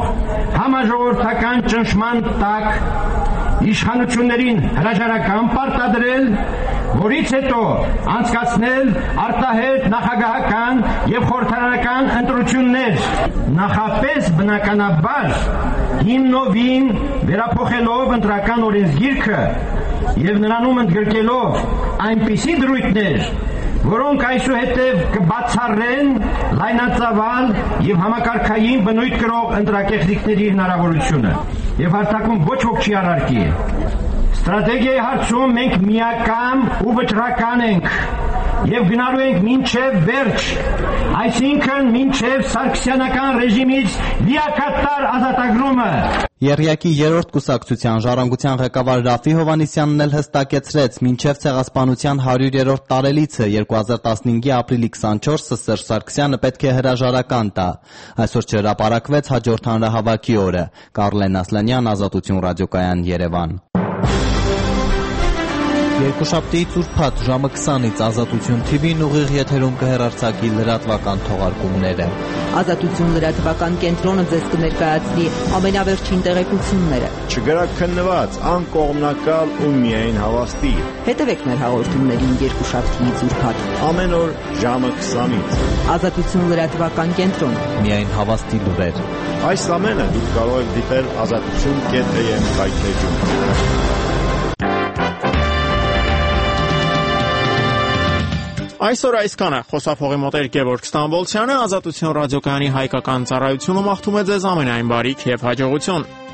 X: համաժողովրդական ճնշման տակ իշխանություններին հրաժարական պարտադրել որից հետո անցկացնել արտահերթ նախագահական եւ խորհրդարանական ընտրություններ, նախապես բնականաբար հիմնովին վերափոխելով ընտրական օրենսգիրքը եւ նրանում ընդգրկելով այնպիսի դրույթներ, որոնք այսուհետև կբացառեն լայնածավալ եւ համակարգային բնույթ կրող ընտրակեղծիքների հնարավորությունը եւ հարթակում ոչ ոք չի առարկի։ Ստրատեգիայի հարցում մենք միակամ ու վճռական ենք եւ գնալու ենք մինչեւ վերջ, այսինքն մինչեւ սարգսյանական ռեժիմից լիակատար ազատագրումը։
G: Եռյակի երրորդ կուսակցության ժառանգության ղեկավար Ռաֆի Հովհաննիսյանն էլ հստակեցրեց, մինչև ցեղասպանության հարյուրերորդ տարելիցը երկու հազար տասնհինգի ապրիլի քսանչորսը Սերժ Սարգսյանը պետք է հրաժարական տա։ Այսօր չհրապարակվեց հաջորդ հանրահավաքի օրը։ Կարլեն Ասլանյան, Ազատություն ռադիոկայան, Երևան։ Երկուշաբթի ծուրփաթ ժամը քսանից Ազատություն թի վին ուղիղ եթերում կհեռարձակի լրատվական թողարկումները։
F: Ազատություն լրատվական կենտրոնը ձեզ կներկայացնի ամենավերջին տեղեկությունները։
J: Չգրաքննված, անկողմնակալ ու միայն հավաստի։
F: Հետևեք մեր հաղորդումներին երկուշաբթի ծուրփաթ
J: ամեն օր ժամը քսանից։
F: Ազատություն լրատվական կենտրոն։
G: Միայն հավաստի լուրեր։
J: Այս ամենը դուք կարող եք դիտել ազատություն կետ էմ կայքեջում։
A: Այսօր այսքանը խոսափողի մոտ էր Գևորգ Ստամբոլցյանը, Ազատություն ռադիոկայանի հայկական ծառայությունը մաղթում է ձեզ ամենայն բարիք եւ հաջողություն։